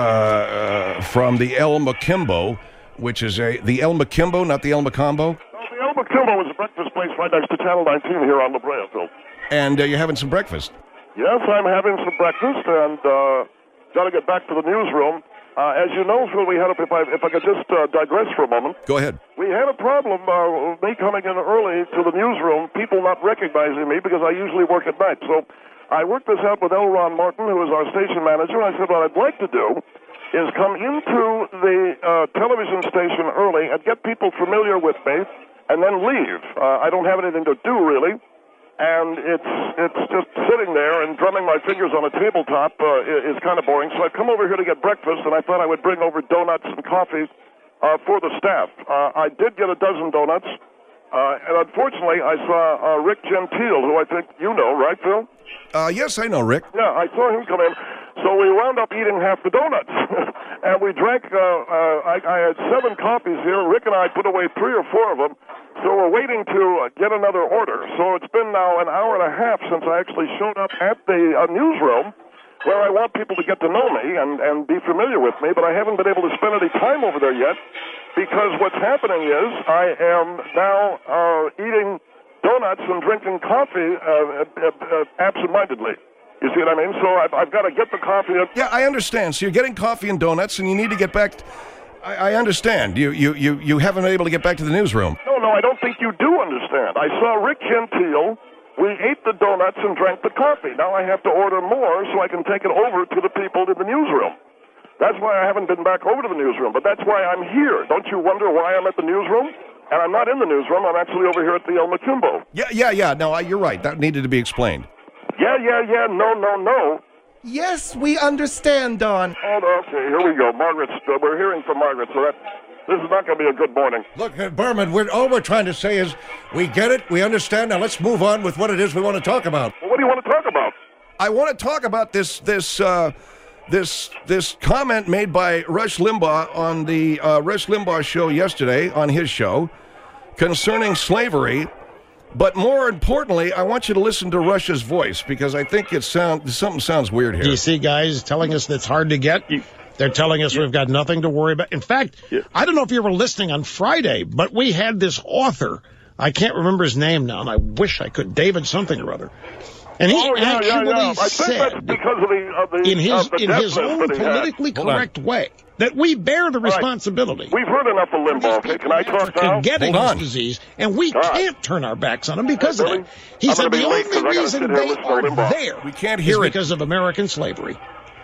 uh, from the El Macimbo, which is a the El Macimbo, not the El Macombo. No, the El Macimbo is a breakfast place right next to Channel nineteen here on La Brea, Phil. And uh, you're having some breakfast. Yes, I'm having some breakfast and uh, got to get back to the newsroom. Uh, as you know, Phil, we had a, if I if I could just uh, digress for a moment. Go ahead. We had a problem uh, me coming in early to the newsroom, people not recognizing me because I usually work at night. So I worked this out with L. Ron Martin, who is our station manager, and I said what I'd like to do is come into the uh, television station early and get people familiar with me and then leave. Uh, I don't have anything to do, really, and it's it's just sitting there and drumming my fingers on a tabletop uh, is, is kind of boring. So I've come over here to get breakfast, and I thought I would bring over donuts and coffee uh, for the staff. Uh, I did get a dozen donuts, uh, and unfortunately I saw uh, Rick Gentile, who I think you know, right, Phil? Uh, yes, I know, Rick. Yeah, I saw him come in. So we wound up eating half the donuts. And we drank, uh, uh, I, I had seven coffees here. Rick and I put away three or four of them. So we're waiting to uh, get another order. So it's been now an hour and a half since I actually showed up at the uh, newsroom where I want people to get to know me and, and be familiar with me. But I haven't been able to spend any time over there yet because what's happening is I am now uh, eating donuts and drinking coffee uh, uh, uh, absent-mindedly. You see what I mean? So I've, I've got to get the coffee. Yeah, I understand. So you're getting coffee and donuts, and you need to get back. To, I, I understand. You, you, you, you haven't been able to get back to the newsroom. No, no, I don't think you do understand. I saw Rick Gentile. We ate the donuts and drank the coffee. Now I have to order more so I can take it over to the people in the newsroom. That's why I haven't been back over to the newsroom, but that's why I'm here. Don't you wonder why I'm at the newsroom? And I'm not in the newsroom. I'm actually over here at the El Macimbo. Yeah, yeah, yeah. No, I, you're right. That needed to be explained. Yeah, yeah, yeah. No, no, no. Yes, we understand, Don. Oh, okay. Here we go. Margaret's. Uh, we're hearing from Margaret, so that this is not going to be a good morning. Look, uh, Berman, we're, all we're trying to say is we get it, we understand. Now let's move on with what it is we want to talk about. Well, what do you want to talk about? I want to talk about this this uh, this this comment made by Rush Limbaugh on the uh, Rush Limbaugh show yesterday on his show concerning slavery. But more importantly, I want you to listen to Rush's voice because I think it sound something sounds weird here. D C guys telling us that's hard to get. They're telling us yeah. we've got nothing to worry about. In fact, yeah. I don't know if you were listening on Friday, but we had this author. I can't remember his name now, and I wish I could. David something or other. And he oh, yeah, actually yeah, yeah. I said, think that's because of the, of the, in his, of the in his own politically correct way, that we bear the responsibility. Right. We've heard enough of Limbaugh. Okay, can I talk now? Getting this disease, and we God. can't turn our backs on them because really? of that. He I'm said the only reason they are Limbaugh. there we can't hear is it. because of American slavery.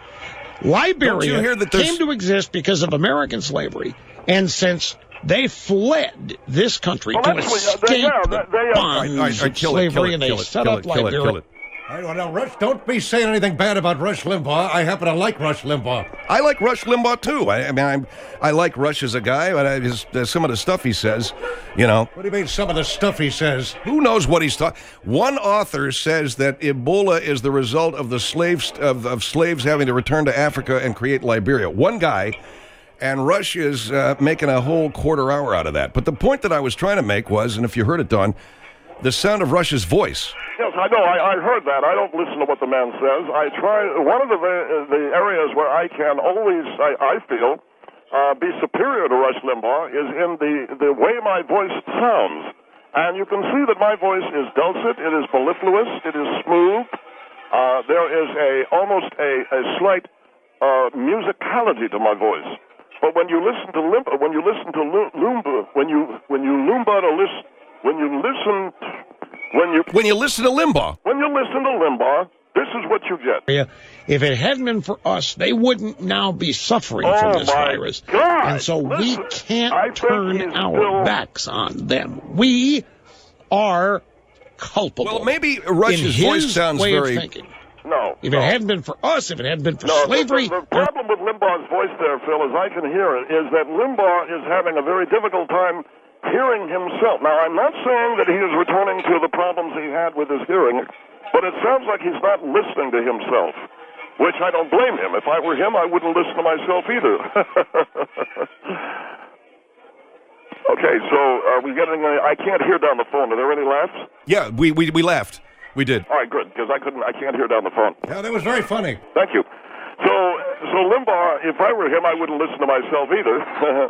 Liberia hear that came to exist because of American slavery, and since they fled this country well, to actually, escape uh, they, yeah, the they, they, bonds all right, all right, of kill slavery, it, kill it, and they kill it, set kill up it, kill Liberia. it, kill it. All right, now, Rush, don't be saying anything bad about Rush Limbaugh. I happen to like Rush Limbaugh. I like Rush Limbaugh too. I, I mean, I'm, I like Rush as a guy, but I, his, uh, some of the stuff he says, you know. What do you mean, some of the stuff he says? Who knows what he's talking? One author says that Ebola is the result of the slaves of, of slaves having to return to Africa and create Liberia. One guy, and Rush is uh, making a whole quarter hour out of that. But the point that I was trying to make was, and if you heard it, Don, the sound of Rush's voice. Yes, I know. I, I heard that. I don't listen to what the man says. I try. One of the the areas where I can always, I, I feel, uh, be superior to Rush Limbaugh is in the, the way my voice sounds. And you can see that my voice is dulcet. It is mellifluous. It is smooth. Uh, there is a almost a, a slight uh, musicality to my voice. But when you listen to Limbaugh, when you listen to Lumba, when you when you Lumba to listen. When you listen, when you when you listen to Limbaugh, when you listen to Limbaugh, this is what you get. If it hadn't been for us, they wouldn't now be suffering oh from this my virus, God. and so Listen, we can't I turn our still... backs on them. We are culpable. Well, maybe Rush's in voice his sounds way very. Of thinking. No. If no. it hadn't been for us, if it hadn't been for No, slavery... The, the, the problem with Limbaugh's voice there, Phil, as I can hear it, is that Limbaugh is having a very difficult time hearing himself. Now, I'm not saying that he is returning to the problems he had with his hearing, but it sounds like he's not listening to himself, which I don't blame him. If I were him, I wouldn't listen to myself either. Okay, so are we getting a, I can't hear down the phone. Are there any laughs? Yeah, we, we, we laughed. We did. All right, good, because I couldn't, I can't hear down the phone. Yeah, that was very funny. Thank you. So, so Limbaugh, if I were him, I wouldn't listen to myself either.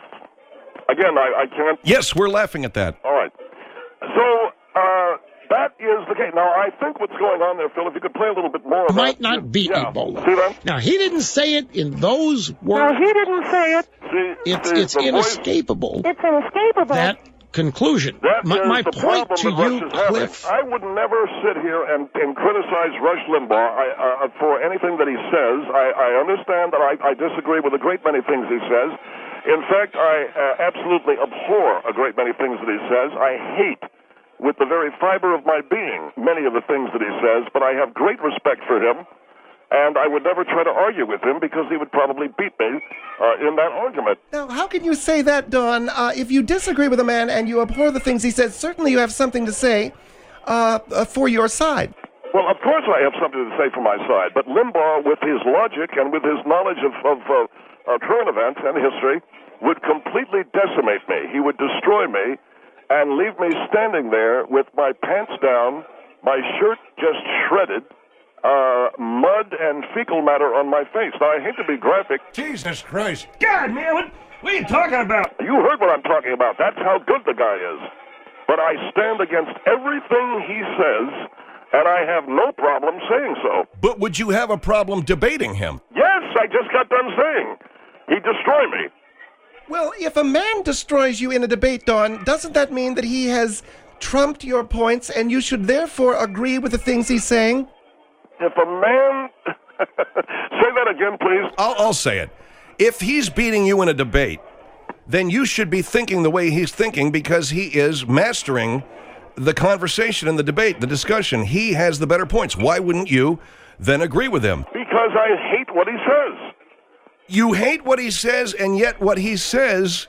Again, I, I can't. Yes, we're laughing at that. All right. So, uh, that is the case. Now, I think what's going on there, Phil, if you could play a little bit more It about might not be yeah. Ebola. See that? Now, he didn't say it in those words. No, he didn't say it. See, It's, see, it's the voice- inescapable, It's inescapable. that conclusion. That My, is my the point problem to that Rush you, is having. Cliff... I would never sit here and, and criticize Rush Limbaugh I, uh, for anything that he says. I, I understand that I, I disagree with a great many things he says. In fact, I uh, absolutely abhor a great many things that he says. I hate, with the very fiber of my being, many of the things that he says, but I have great respect for him. And I would never try to argue with him because he would probably beat me uh, in that argument. Now, how can you say that, Don? Uh, if you disagree with a man and you abhor the things he says, certainly you have something to say uh, uh, for your side. Well, of course I have something to say for my side, but Limbaugh, with his logic and with his knowledge of, of uh, uh, current events and history, would completely decimate me. He would destroy me and leave me standing there with my pants down, my shirt just shredded, Uh, mud and fecal matter on my face. Now, I hate to be graphic. Jesus Christ. God, man, what, what are you talking about? You heard what I'm talking about. That's how good the guy is. But I stand against everything he says, and I have no problem saying so. But would you have a problem debating him? Yes, I just got done saying. He'd destroy me. Well, if a man destroys you in a debate, Don, doesn't that mean that he has trumped your points and you should therefore agree with the things he's saying? If a man... Say that again, please. I'll, I'll say it. If he's beating you in a debate, then you should be thinking the way he's thinking because he is mastering the conversation and the debate, the discussion. He has the better points. Why wouldn't you then agree with him? Because I hate what he says. You hate what he says, and yet what he says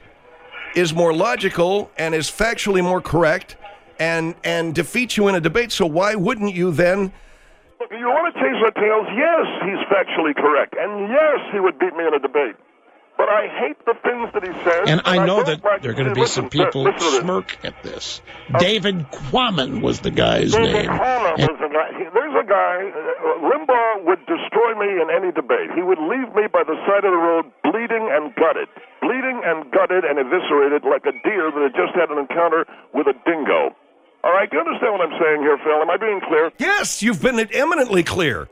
is more logical and is factually more correct and, and defeats you in a debate. So why wouldn't you then... Look, you want to change the tails? Yes, he's factually correct. And yes, he would beat me in a debate. But I hate the things that he says. And I know I that like, there are going to be listen, some people listen to this. smirk at this. Uh, David Quammen was the guy's David name. Quammen And was the guy. He, there's a guy, uh, Limbaugh would destroy me in any debate. He would leave me by the side of the road bleeding and gutted. Bleeding and gutted and eviscerated like a deer that had just had an encounter with a dingo. All right, do you understand what I'm saying here, Phil? Am I being clear? Yes, you've been eminently clear.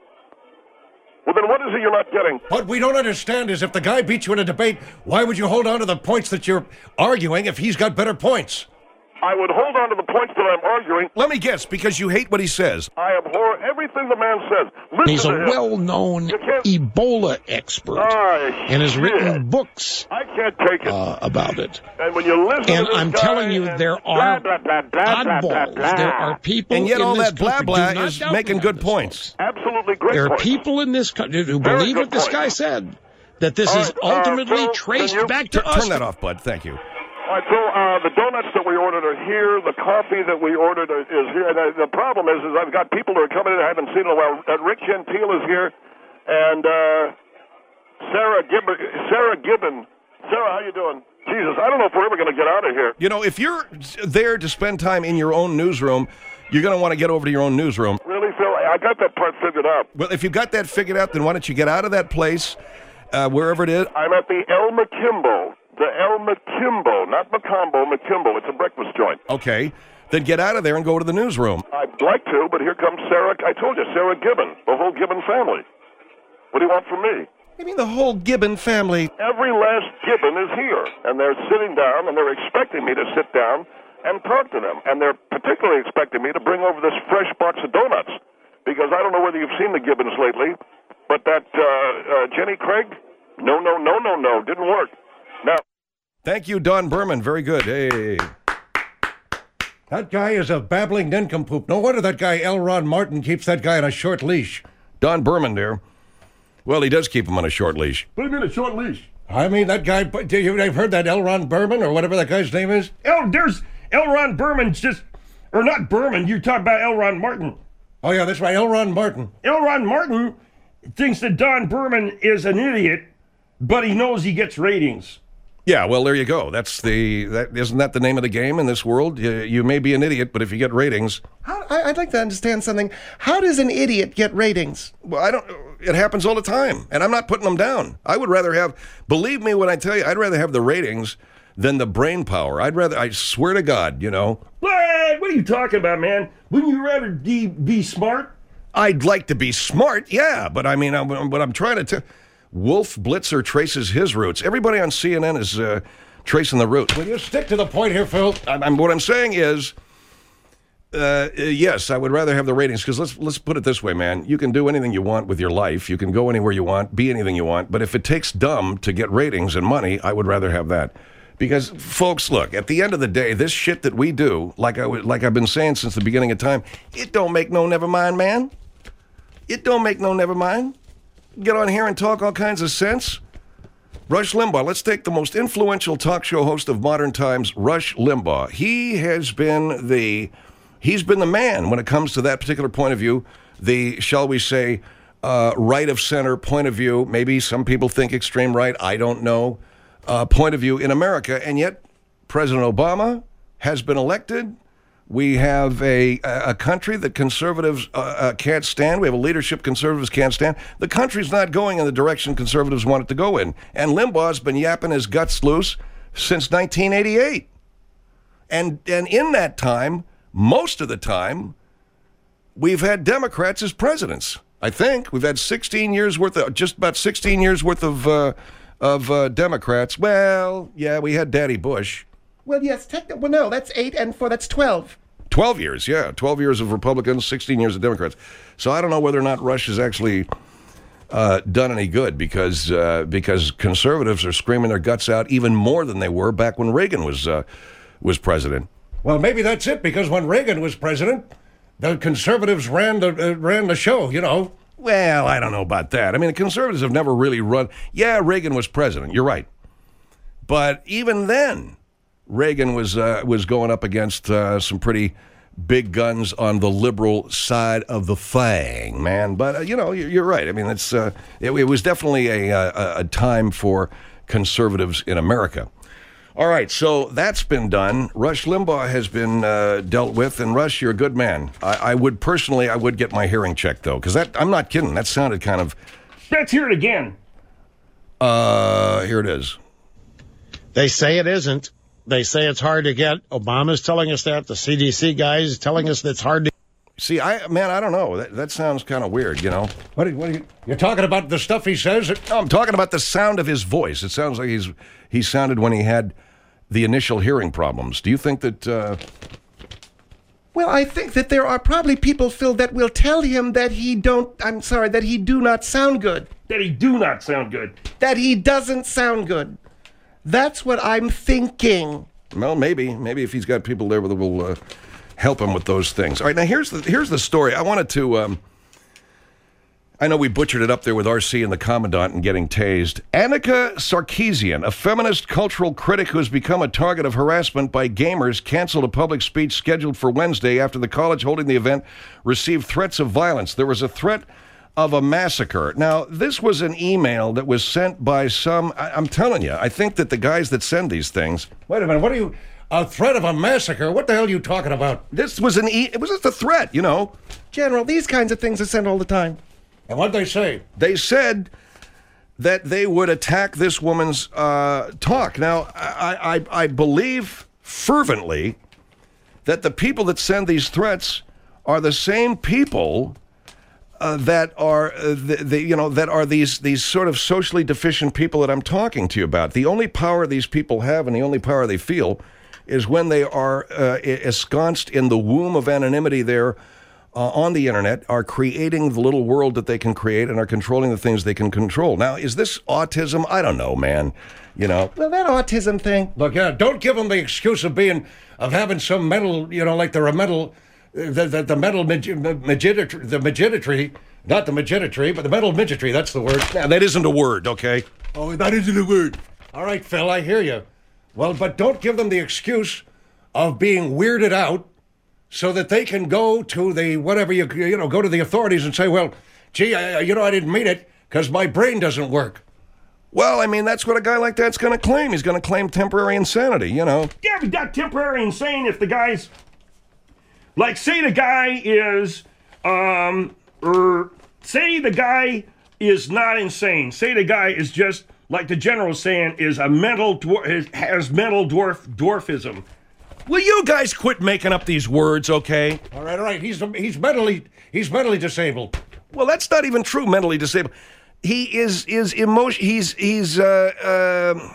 Well, then what is it you're not getting? What we don't understand is if the guy beats you in a debate, why would you hold on to the points that you're arguing if he's got better points? I would hold on to the points that I'm arguing. Let me guess, because you hate what he says. I abhor everything the man says. Listen he's to a him. well-known You can't- Ebola expert Ah, and has shit. written books I can't take it. uh, about it. and when you listen And to this I'm guy telling you, and there blah, are blah, blah, blah, blah, blah, oddballs. blah. There are people And yet in all this that blah country, blah do not is doubt making me good on this, points. folks. Absolutely great There are point. people in this country who Very believe good what this point. guy said, that this All is right, uh, ultimately Phil, traced can you- back to Turn us. that off, Bud. Thank you. All right, so uh, the donuts that we ordered are here. The coffee that we ordered is here. And uh, the problem is, is I've got people who are coming in I haven't seen in a while. Uh, Rick Gentile is here, and uh, Sarah Gibbon. Sarah Gibbon. Sarah, how you doing? Jesus, I don't know if we're ever going to get out of here. You know, if you're there to spend time in your own newsroom, you're going to want to get over to your own newsroom. Really, Phil? I got that part figured out. Well, if you've got that figured out, then why don't you get out of that place, uh, wherever it is? I'm at the El McKimbo. The El McKimbo, not McCombo, McKimbo. It's a breakfast joint. Okay. Then get out of there and go to the newsroom. I'd like to, but here comes Sarah. I told you, Sarah Gibbon, the whole Gibbon family. What do you want from me? You mean the whole Gibbon family? Every last Gibbon is here, and they're sitting down, and they're expecting me to sit down and talk to them. And they're particularly expecting me to bring over this fresh box of donuts, because I don't know whether you've seen the Gibbons lately, but that uh, uh, Jenny Craig, no, no, no, no, no, didn't work. Now, Thank you, Don Berman. Very good. Hey. That guy is a babbling nincompoop. No wonder that guy L. Ron Martin keeps that guy on a short leash. Don Berman there, well, he does keep him on a short leash. What do you mean a short leash? I mean, that guy, do you have heard that L. Ron Berman or whatever that guy's name is? Oh, there's L. Ron Berman's just, or not Berman, you talk about L. Ron Martin. Oh, yeah, that's right, L. Ron Martin. L. Ron Martin thinks that Don Berman is an idiot, but he knows he gets ratings. Yeah, well, there you go. That's the that isn't that the name of the game in this world? You, you may be an idiot, but if you get ratings, How, I, I'd like to understand something. How does an idiot get ratings? well, I don't. It happens all the time, and I'm not putting them down. I would rather have, believe me when I tell you, I'd rather have the ratings than the brain power. I'd rather. I swear to God, you know. What? What are you talking about, man? Wouldn't you rather be, be smart? I'd like to be smart, yeah, but I mean, I'm, what I'm trying to tell. Wolf Blitzer traces his roots. Everybody on C N N is uh, tracing the roots. Will you stick to the point here, Phil? I'm, I'm, what I'm saying is, uh, yes, I would rather have the ratings, because let's let's put it this way, man. You can do anything you want with your life. You can go anywhere you want, be anything you want. But if it takes dumb to get ratings and money, I would rather have that. Because, folks, look, at the end of the day, this shit that we do, like, I, like I've been saying since the beginning of time, it don't make no never mind, man. It don't make no never mind. Get on here and talk all kinds of sense. Rush Limbaugh. Let's take the most influential talk show host of modern times, Rush Limbaugh. He has been the, he's been the man when it comes to that particular point of view, the, shall we say, uh, right of center point of view. Maybe some people think extreme right. I don't know. Uh, point of view in America. And yet, President Obama has been elected. We have a a country that conservatives uh, uh, can't stand. We have a leadership conservatives can't stand. The country's not going in the direction conservatives want it to go in. And Limbaugh's been yapping his guts loose since nineteen eighty-eight. And and in that time, most of the time, we've had Democrats as presidents. I think we've had sixteen years worth of, just about sixteen years worth of uh, of uh, Democrats. Well, yeah, we had Daddy Bush. Well, yes, technically, well, no, that's eight and four, that's twelve. twelve years, yeah. twelve years of Republicans, sixteen years of Democrats. So I don't know whether or not Rush has actually uh, done any good, because uh, because conservatives are screaming their guts out even more than they were back when Reagan was uh, was president. Well, maybe that's it, because when Reagan was president, the conservatives ran the, uh, ran the show, you know. Well, I don't know about that. I mean, the conservatives have never really run. Yeah, Reagan was president. You're right. But even then, Reagan was uh, was going up against uh, some pretty big guns on the liberal side of the thing, man. But, uh, you know, you're, you're right. I mean, it's uh, it, it was definitely a, a, a time for conservatives in America. All right, so that's been done. Rush Limbaugh has been uh, dealt with, and Rush, you're a good man. I, I would personally, I would get my hearing checked, though, because that I'm not kidding. That sounded kind of. Let's hear it again. Uh, here it is. They say it isn't. They say it's hard to get. Obama's telling us that. The C D C guys telling us that it's hard to. See, I man, I don't know. That, that sounds kind of weird, you know. What are, what are you? You're talking about the stuff he says? No, I'm talking about the sound of his voice. It sounds like he's he sounded when he had the initial hearing problems. Do you think that? Uh... Well, I think that there are probably people, Phil, that will tell him that he don't. I'm sorry, that he do not sound good. That he do not sound good. That he doesn't sound good. That's what I'm thinking. Well, maybe, maybe if he's got people there that will uh, help him with those things. All right, now here's the here's the story. I wanted to. Um, I know we butchered it up there with R C and the Commandant and getting tased. Annika Sarkeesian, a feminist cultural critic who has become a target of harassment by gamers, canceled a public speech scheduled for Wednesday after the college holding the event received threats of violence. There was a threat of a massacre. Now, this was an email that was sent by some, I, I'm telling you, I think that the guys that send these things. Wait a minute, what are you, a threat of a massacre? What the hell are you talking about? This was an e, it was just a threat, you know. General, these kinds of things are sent all the time. And what'd they say? They said that they would attack this woman's uh, talk. Now, I, I, I believe fervently that the people that send these threats are the same people Uh, that are uh, the, the you know that are these these sort of socially deficient people that I'm talking to you about. The only power these people have and the only power they feel is when they are uh, ensconced in the womb of anonymity there uh, on the internet, are creating the little world that they can create and are controlling the things they can control. Now, is this autism? I don't know, man. You know. Well, that autism thing. Look, yeah, don't give them the excuse of being of having some mental, you know, like they're a mental the the, the mental midgetry, the midgetry, not the midgetry, but the mental midgetry. That's the word. Now, that isn't a word, okay? Oh, that isn't a word. All right, Phil, I hear you. Well, but don't give them the excuse of being weirded out so that they can go to the, whatever, you you know, go to the authorities and say, well, gee, I, you know, I didn't mean it because my brain doesn't work. Well, I mean, that's what a guy like that's going to claim. He's going to claim temporary insanity, you know. Yeah, but that temporary insane if the guy's, like, say the guy is, um, er, say the guy is not insane. Say the guy is just, like the general's saying, is a mental, dwar- has mental dwarf dwarfism. Will you guys quit making up these words, okay? All right, all right. He's he's mentally he's mentally disabled. Well, that's not even true. Mentally disabled. He is is emotion. He's he's uh, uh,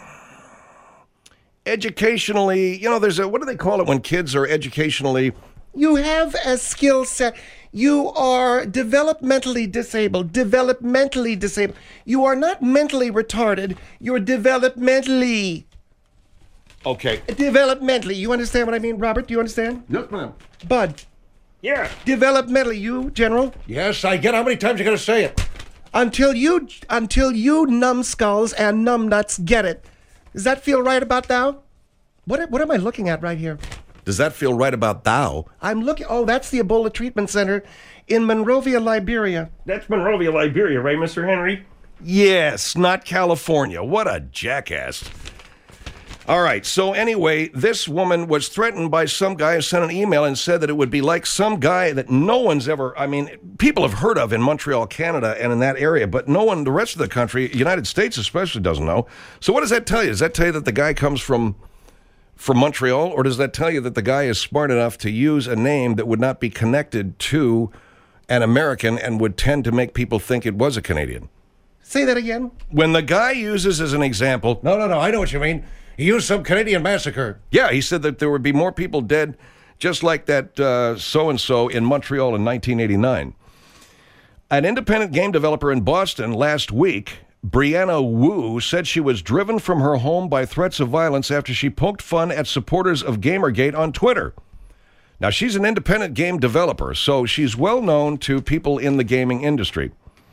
educationally. You know, there's a what do they call it when kids are educationally? You have a skill set. You are developmentally disabled. Developmentally disabled. You are not mentally retarded. You're developmentally. Okay. Developmentally. You understand what I mean, Robert? Do you understand? Yes, ma'am. Bud. Yeah. Developmentally. You, General? Yes, I get. How many times you got to say it? Until you, until you numbskulls and numbnuts get it. Does that feel right about thou? What, what am I looking at right here? Does that feel right about thou? I'm looking. Oh, that's the Ebola Treatment Center in Monrovia, Liberia. That's Monrovia, Liberia, right, Mister Henry? Yes, not California. What a jackass. All right, so anyway, this woman was threatened by some guy who sent an email and said that it would be like some guy that no one's ever, I mean, people have heard of in Montreal, Canada, and in that area, but no one, the rest of the country, United States especially, doesn't know. So what does that tell you? Does that tell you that the guy comes from... from Montreal, or does that tell you that the guy is smart enough to use a name that would not be connected to an American and would tend to make people think it was a Canadian? Say that again. When the guy uses as an example... No, no, no, I know what you mean. He used some Canadian massacre. Yeah, he said that there would be more people dead just like that uh, so-and-so in Montreal in nineteen eighty-nine. An independent game developer in Boston last week... Brianna Wu said she was driven from her home by threats of violence after she poked fun at supporters of Gamergate on Twitter. Now, she's an independent game developer, so she's well known to people in the gaming industry.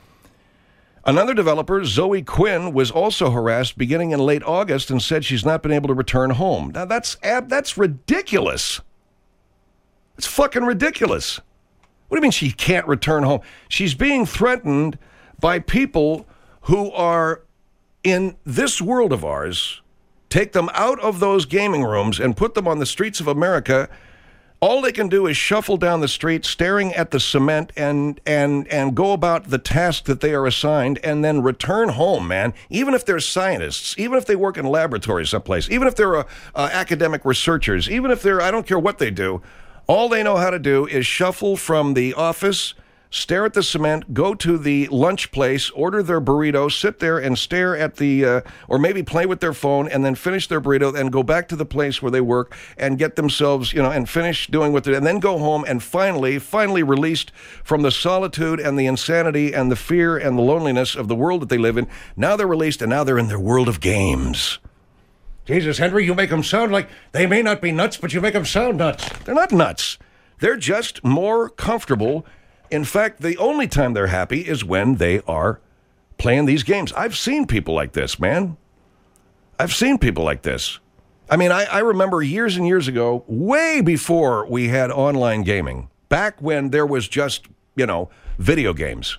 Another developer, Zoe Quinn, was also harassed beginning in late August and said she's not been able to return home. Now, that's ab- that's ridiculous. It's fucking ridiculous. What do you mean she can't return home? She's being threatened by people who are in this world of ours, take them out of those gaming rooms and put them on the streets of America. All they can do is shuffle down the street, staring at the cement, and and and go about the task that they are assigned, and then return home, man. Even if they're scientists, even if they work in laboratories someplace, even if they're uh, uh, academic researchers, even if they're, I don't care what they do, all they know how to do is shuffle from the office, stare at the cement, go to the lunch place, order their burrito, sit there and stare at the, uh, or maybe play with their phone, and then finish their burrito, and go back to the place where they work and get themselves, you know, and finish doing what they, and then go home and finally, finally released from the solitude and the insanity and the fear and the loneliness of the world that they live in. Now they're released, and now they're in their world of games. Jesus, Henry, you make them sound like they may not be nuts, but you make them sound nuts. They're not nuts. They're just more comfortable. In fact, the only time they're happy is when they are playing these games. I've seen people like this, man. I've seen people like this. I mean, I, I remember years and years ago, way before we had online gaming, back when there was just, you know, video games.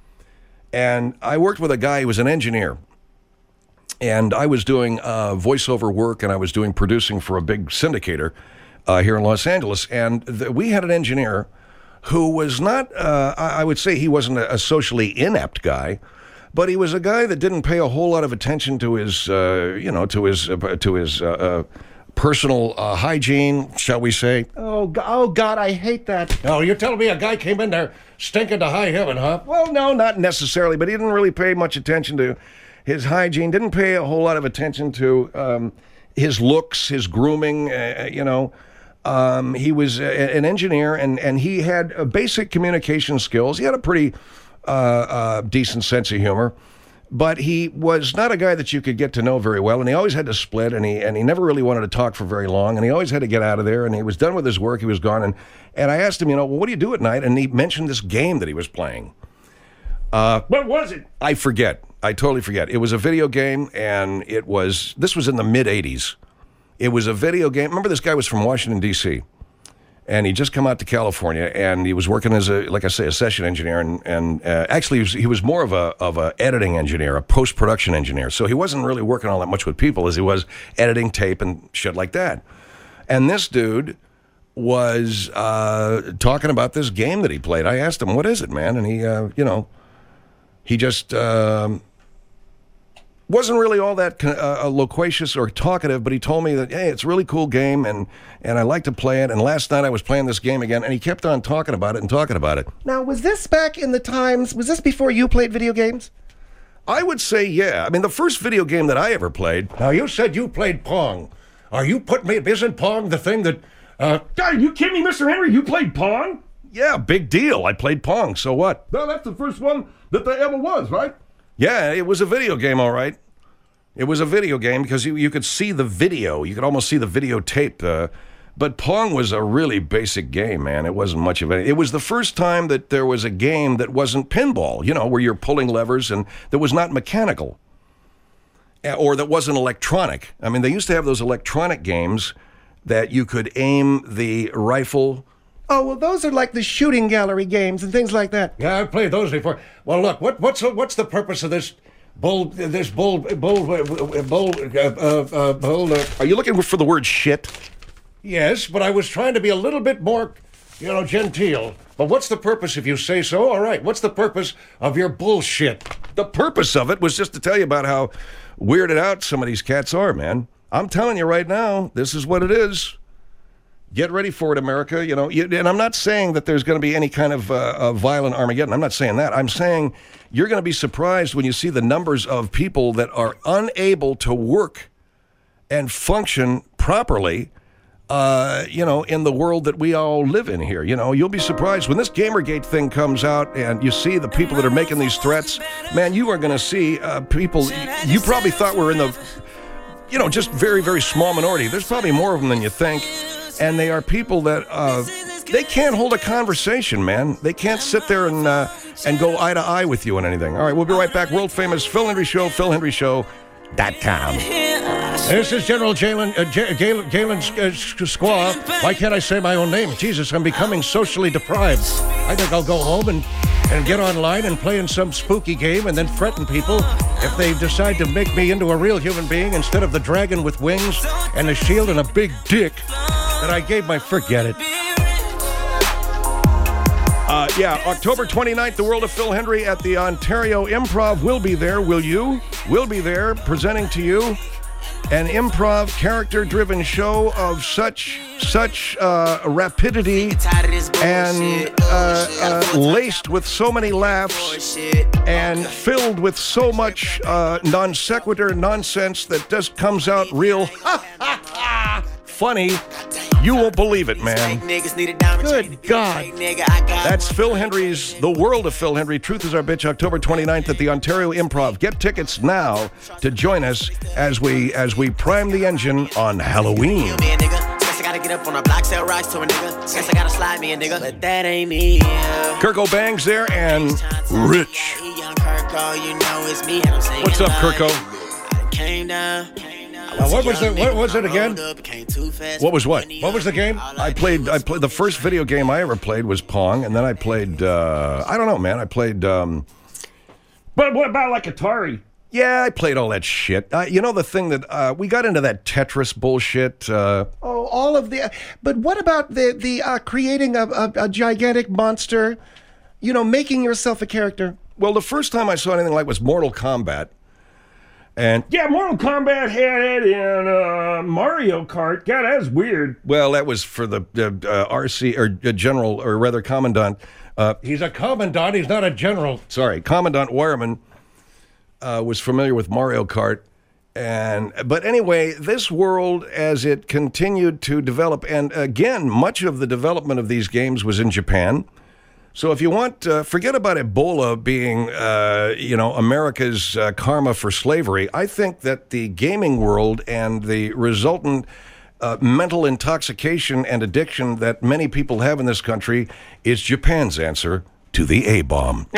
And I worked with a guy who was an engineer. And I was doing uh, voiceover work, and I was doing producing for a big syndicator uh, here in Los Angeles. And th- we had an engineer who was not, uh, I would say he wasn't a socially inept guy, but he was a guy that didn't pay a whole lot of attention to his, uh, you know, to his, uh, to his uh, uh, personal uh, hygiene, shall we say. Oh, God, oh, God, I hate that. Oh, you're telling me a guy came in there stinking to high heaven, huh? Well, no, not necessarily, but he didn't really pay much attention to his hygiene, didn't pay a whole lot of attention to um, his looks, his grooming, uh, you know. Um, he was a, an engineer, and, and he had uh, basic communication skills. He had a pretty uh, uh, decent sense of humor. But he was not a guy that you could get to know very well, and he always had to split, and he and he never really wanted to talk for very long, and he always had to get out of there, and he was done with his work, he was gone, and, and I asked him, you know, well, what do you do at night? And he mentioned this game that he was playing. Uh, what was it? I forget. I totally forget. It was a video game, and it was, this was in the mid-eighties. It was a video game. Remember, this guy was from Washington, D C, and he just come out to California, and he was working as a, like I say, a session engineer, and and uh, actually he was, he was more of a of a editing engineer, a post production engineer. So he wasn't really working all that much with people as he was editing tape and shit like that. And this dude was uh, talking about this game that he played. I asked him, "What is it, man?" And he, uh, you know, he just. Um, Wasn't really all that uh, loquacious or talkative, but he told me that, hey, it's a really cool game, and, and I like to play it. And last night I was playing this game again, and he kept on talking about it and talking about it. Now, was this back in the times, was this before you played video games? I would say, yeah. I mean, the first video game that I ever played... Now, you said you played Pong. Are you putting me... Isn't Pong the thing that... Uh, Are you kidding me, Mister Henry? You played Pong? Yeah, big deal. I played Pong, so what? No, that's the first one that there ever was, right? Yeah, it was a video game, all right. It was a video game because you, you could see the video. You could almost see the videotape. Uh, but Pong was a really basic game, man. It wasn't much of it. It was the first time that there was a game that wasn't pinball, you know, where you're pulling levers and that was not mechanical or that wasn't electronic. I mean, they used to have those electronic games that you could aim the rifle. Oh, well, those are like the shooting gallery games and things like that. Yeah, I've played those before. Well, look, what, what's what's the purpose of this bull? This bull, bull, uh, bull, uh, uh, bull. Uh, Are you looking for the word shit? Yes, but I was trying to be a little bit more, you know, genteel. But what's the purpose if you say so? All right, what's the purpose of your bullshit? The purpose of it was just to tell you about how weirded out some of these cats are, man. I'm telling you right now, this is what it is. Get ready for it, America. You know, you, and I'm not saying that there's going to be any kind of uh, uh, violent Armageddon. I'm not saying that. I'm saying you're going to be surprised when you see the numbers of people that are unable to work and function properly, uh, you know, in the world that we all live in here. You know, you'll be surprised when this Gamergate thing comes out and you see the people that are making these threats. Man, you are going to see uh, people you probably thought were in the, you know, just very, very small minority. There's probably more of them than you think. And they are people that uh, they can't hold a conversation, man. They can't sit there and uh, and go eye to eye with you on anything. All right, we'll be right back. World famous Phil Hendry Show, phil hendry show dot com. This is General Jalen, uh, J- Galen, Galen uh, Squaw. Why can't I say my own name? Jesus, I'm becoming socially deprived. I think I'll go home and, and get online and play in some spooky game and then threaten people if they decide to make me into a real human being instead of the dragon with wings and a shield and a big dick that I gave my... Forget it. Uh, yeah, October twenty-ninth, the World of Phil Hendry at the Ontario Improv. Will be there, will you? We'll be there presenting to you an improv character-driven show of such such uh, rapidity and uh, uh, laced with so many laughs and filled with so much uh, non sequitur nonsense that just comes out real funny. You won't believe it, man. Good God. That's Phil Hendry's The World of Phil Hendry. Truth is Our Bitch, October twenty-ninth at the Ontario Improv. Get tickets now to join us as we as we prime the engine on Halloween. Kirko Bangs there and Rich. What's up, Kirko? Uh, what was the what was it again? What was what? What was the game? I played. I played the first video game I ever played was Pong, and then I played. Uh, I don't know, man. I played. Um, but what about like Atari? Yeah, I played all that shit. Uh, you know the thing that uh, we got into that Tetris bullshit. Uh, oh, all of the. But what about the the uh, creating a, a, a gigantic monster? You know, making yourself a character. Well, the first time I saw anything like was Mortal Kombat. And yeah, Mortal Kombat had it in uh, Mario Kart. God, that's weird. Well, that was for the uh, R C or uh, General, or rather Commandant. Uh, he's a commandant. He's not a general. Sorry, Commandant Wireman uh, was familiar with Mario Kart, and but anyway, this world as it continued to develop, and again, much of the development of these games was in Japan. So if you want, uh, forget about Ebola being, uh, you know, America's uh, karma for slavery. I think that the gaming world and the resultant uh, mental intoxication and addiction that many people have in this country is Japan's answer to the A-bomb.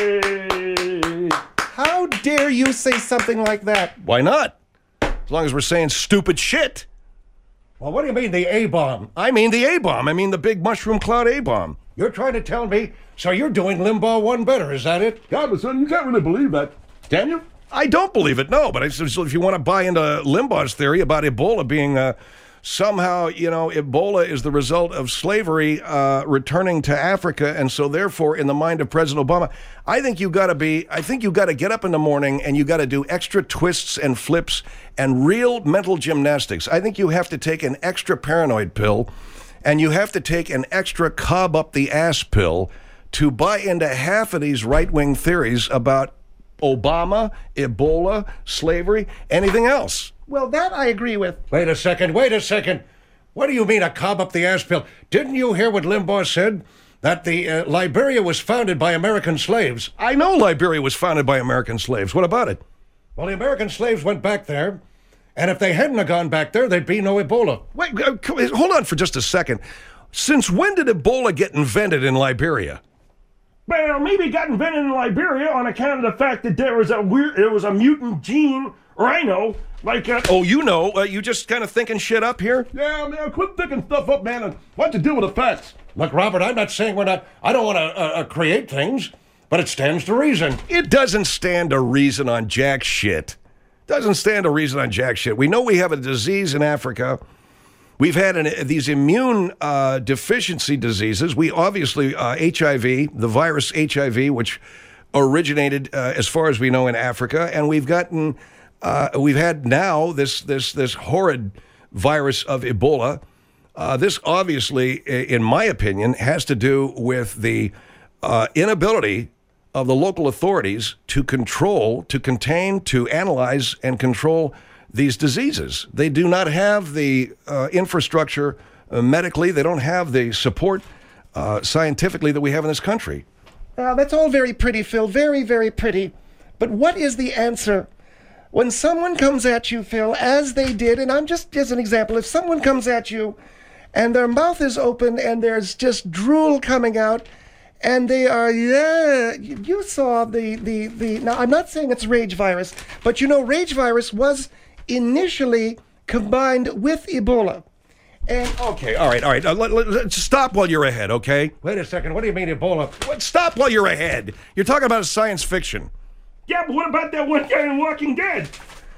Hey. How dare you say something like that? Why not? As long as we're saying stupid shit. Well, what do you mean the A-bomb? I mean the A-bomb. I mean the big mushroom cloud A-bomb. You're trying to tell me, so you're doing Limbaugh one better, is that it? God, but son, you can't really believe that. Can you? I don't believe it, no. But I, so if you want to buy into Limbaugh's theory about Ebola being uh, somehow, you know, Ebola is the result of slavery uh, returning to Africa, and so therefore, in the mind of President Obama, I think you got to be. I think you got to get up in the morning and you got to do extra twists and flips and real mental gymnastics. I think you have to take an extra paranoid pill. And you have to take an extra cob up the ass pill to buy into half of these right-wing theories about Obama, Ebola, slavery, anything else. Well, that I agree with. Wait a second, wait a second. What do you mean a cob up the ass pill? Didn't you hear what Limbaugh said? That the uh, Liberia was founded by American slaves. I know Liberia was founded by American slaves. What about it? Well, the American slaves went back there. And if they hadn't have gone back there, there'd be no Ebola. Wait, uh, hold on for just a second. Since when did Ebola get invented in Liberia? Well, maybe it got invented in Liberia on account of the fact that there was a weird, there was a mutant gene, or I know, like a... Oh, you know, uh, you just kind of thinking shit up here? Yeah, man, quit thinking stuff up, man, and why don't you deal with the facts? Look, Robert, I'm not saying we're not... I don't want to uh, uh, create things, but it stands to reason. It doesn't stand to reason on jack shit. Doesn't stand to reason on jack shit. We know we have a disease in Africa. We've had an, these immune uh, deficiency diseases. We obviously, uh, H I V, the virus H I V, which originated, uh, as far as we know, in Africa. And we've gotten, uh, we've had now this, this, this horrid virus of Ebola. Uh, this obviously, in my opinion, has to do with the uh, inability of the local authorities to control, to contain, to analyze, and control these diseases. They do not have the uh, infrastructure uh, medically. They don't have the support uh, scientifically that we have in this country. Uh, that's all very pretty, Phil. Very, very pretty. But what is the answer? When someone comes at you, Phil, as they did, and I'm just as an example, if someone comes at you and their mouth is open and there's just drool coming out, and they are, yeah, you saw the, the, the, now I'm not saying it's rage virus, but you know, rage virus was initially combined with Ebola. And okay, all right, all right, uh, let, let, let, stop while you're ahead, okay? Wait a second, what do you mean Ebola? What, stop while you're ahead. You're talking about science fiction. Yeah, but what about that one guy in Walking Dead?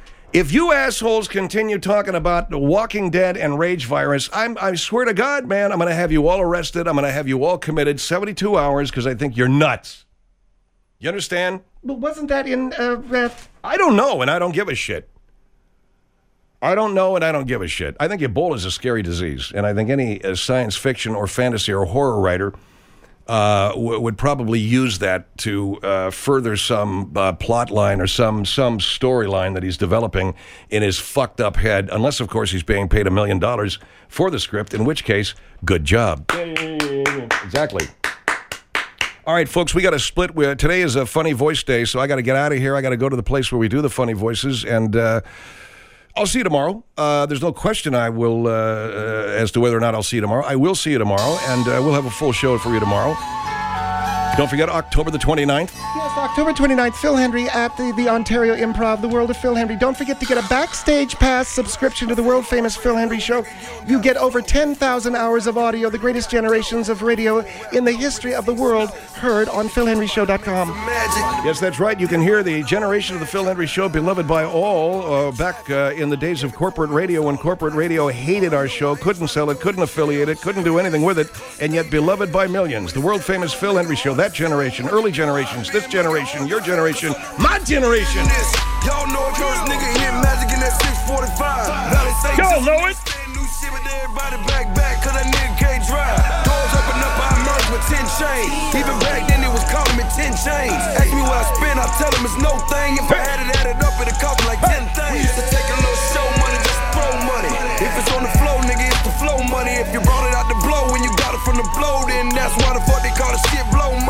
If you assholes continue talking about The Walking Dead and rage virus, I'm, I swear to God, man, I'm going to have you all arrested. I'm going to have you all committed seventy-two hours because I think you're nuts. You understand? But wasn't that in, uh, uh... I don't know, and I don't give a shit. I don't know, and I don't give a shit. I think Ebola is a scary disease, and I think any uh, science fiction or fantasy or horror writer Uh, w- would probably use that to uh, further some uh, plot line or some some storyline that he's developing in his fucked up head, unless, of course, he's being paid a million dollars for the script, in which case, good job. Exactly. All right, folks, we got to split. We, today is a funny voice day, so I got to get out of here. I got to go to the place where we do the funny voices, and uh, I'll see you tomorrow. Uh, there's no question I will, uh, uh, as to whether or not I'll see you tomorrow. I will see you tomorrow, and uh, we'll have a full show for you tomorrow. Don't forget, October the twenty-ninth. Yes, October twenty-ninth, Phil Hendry at the, the Ontario Improv, the World of Phil Hendry. Don't forget to get a Backstage Pass subscription to the world-famous Phil Hendry Show. You get over ten thousand hours of audio, the greatest generations of radio in the history of the world, heard on phil henry show dot com. Yes, that's right. You can hear the generation of the Phil Hendry Show, beloved by all, uh, back uh, in the days of corporate radio, when corporate radio hated our show, couldn't sell it, couldn't affiliate it, couldn't do anything with it, and yet beloved by millions. The world-famous Phil Hendry Show, that generation, early generations, this generation, your generation, my generation. Y'all know it, cause nigga hit magic in that six forty-five. Y'all know it. New shit, but everybody back back, cause that nigga can't drive. Doors open up, I merged with ten chains. Even back then, it was calling me ten chains. Ask me what I spend, I tell them it's no thing. If I had it added up, it'd cost me like ten things. We used to take a little show money, just throw money. If it's on the flow, nigga, it's the flow money. If you brought it out the blow, when you got it from the blow, then that's why the fuck they call it shit blow money.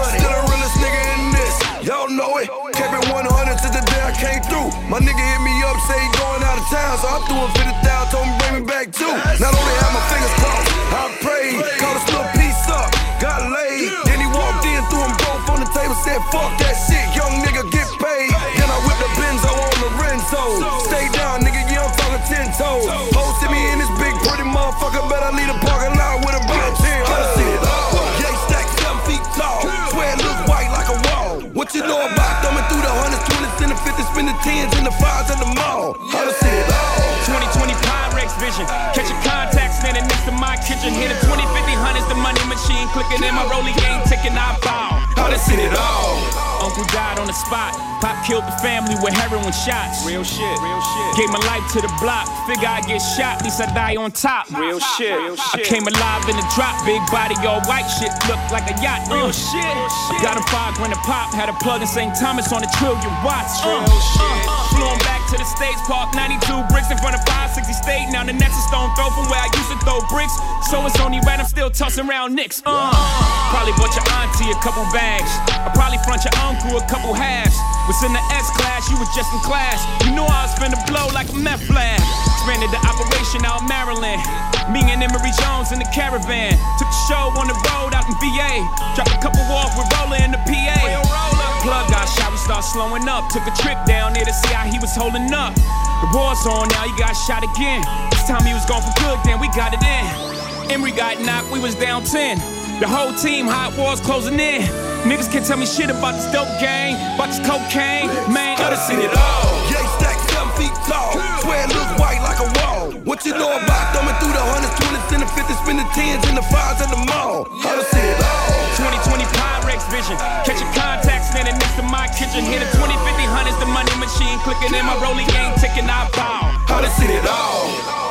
Kept it one hundred till the day I came through. My nigga hit me up, say he going out of town, so I threw him fifty thousand, told him bring me back too. Not only had my fingers crossed, I prayed, called a little piece up, got laid. Then he walked in, threw them both on the table, said fuck that shit, young nigga get paid. Then I whipped the Benzo on Lorenzo. Stay down, nigga, yeah, I'm talking ten toes. Posted me in this big pretty motherfucker, bet I leave a parking lot with a bitch. I see it all. Yeah, stacked seven feet tall. Swear it looks white like a wall. What you know about thumbing through the hundreds, twenties, and the fifties, spin the tens and the fives at the mall? I see it all. twenty twenty Pyrex vision. Catching contacts, standing next to my kitchen. Hit a twenty, fifty, hundreds, the money machine. Clicking in my rolling game, ticking, I bow. I done seen it all. Uncle died on the spot. Pop killed the family with heroin shots. Real shit, real shit. Gave my life to the block. Figure I get shot, at least I die on top. Real shit, real shit. I came alive in the drop. Big body, all white shit. Looked like a yacht. Real uh, shit. shit. Got him five grand a pop. Had a plug in Saint Thomas on a trillion watts. Uh, real shit. Uh, uh, Flew him back to the States. Park ninety-two bricks in front of five sixty State. Now the next is stone throw from where I used to throw bricks. So it's only right I'm still tossing around nicks. Uh, probably bought your auntie a couple bags. I probably front your uncle a couple halves. Was in the S class, you was just in class. You knew I was finna blow like a meth lab. Expanded the operation out Maryland. Me and Emery Jones in the caravan. Took the show on the road out in V A. Dropped a couple off with Roller in the P A. Plug got shot, we start slowing up. Took a trip down there to see how he was holding up. The war's on now, he got shot again. This time he was gone for good, then we got it in. Emery got knocked, we was down ten. The whole team, hot wars closing in. Niggas can't tell me shit about this dope gang, about this cocaine, man. I done seen it all. Yeah, stacked seven feet tall. Swear it looks white like a wall. What you know about thumbing through the hundreds, twenties, and the fifties, spin the tens and the fives at the mall? I done seen it all. twenty twenty Pyrex vision. Catching contacts, standing next to my kitchen. Hit a twenty, fifty, hundreds, the money machine. Clicking in my rolling game, ticking, I bow. I done seen it all.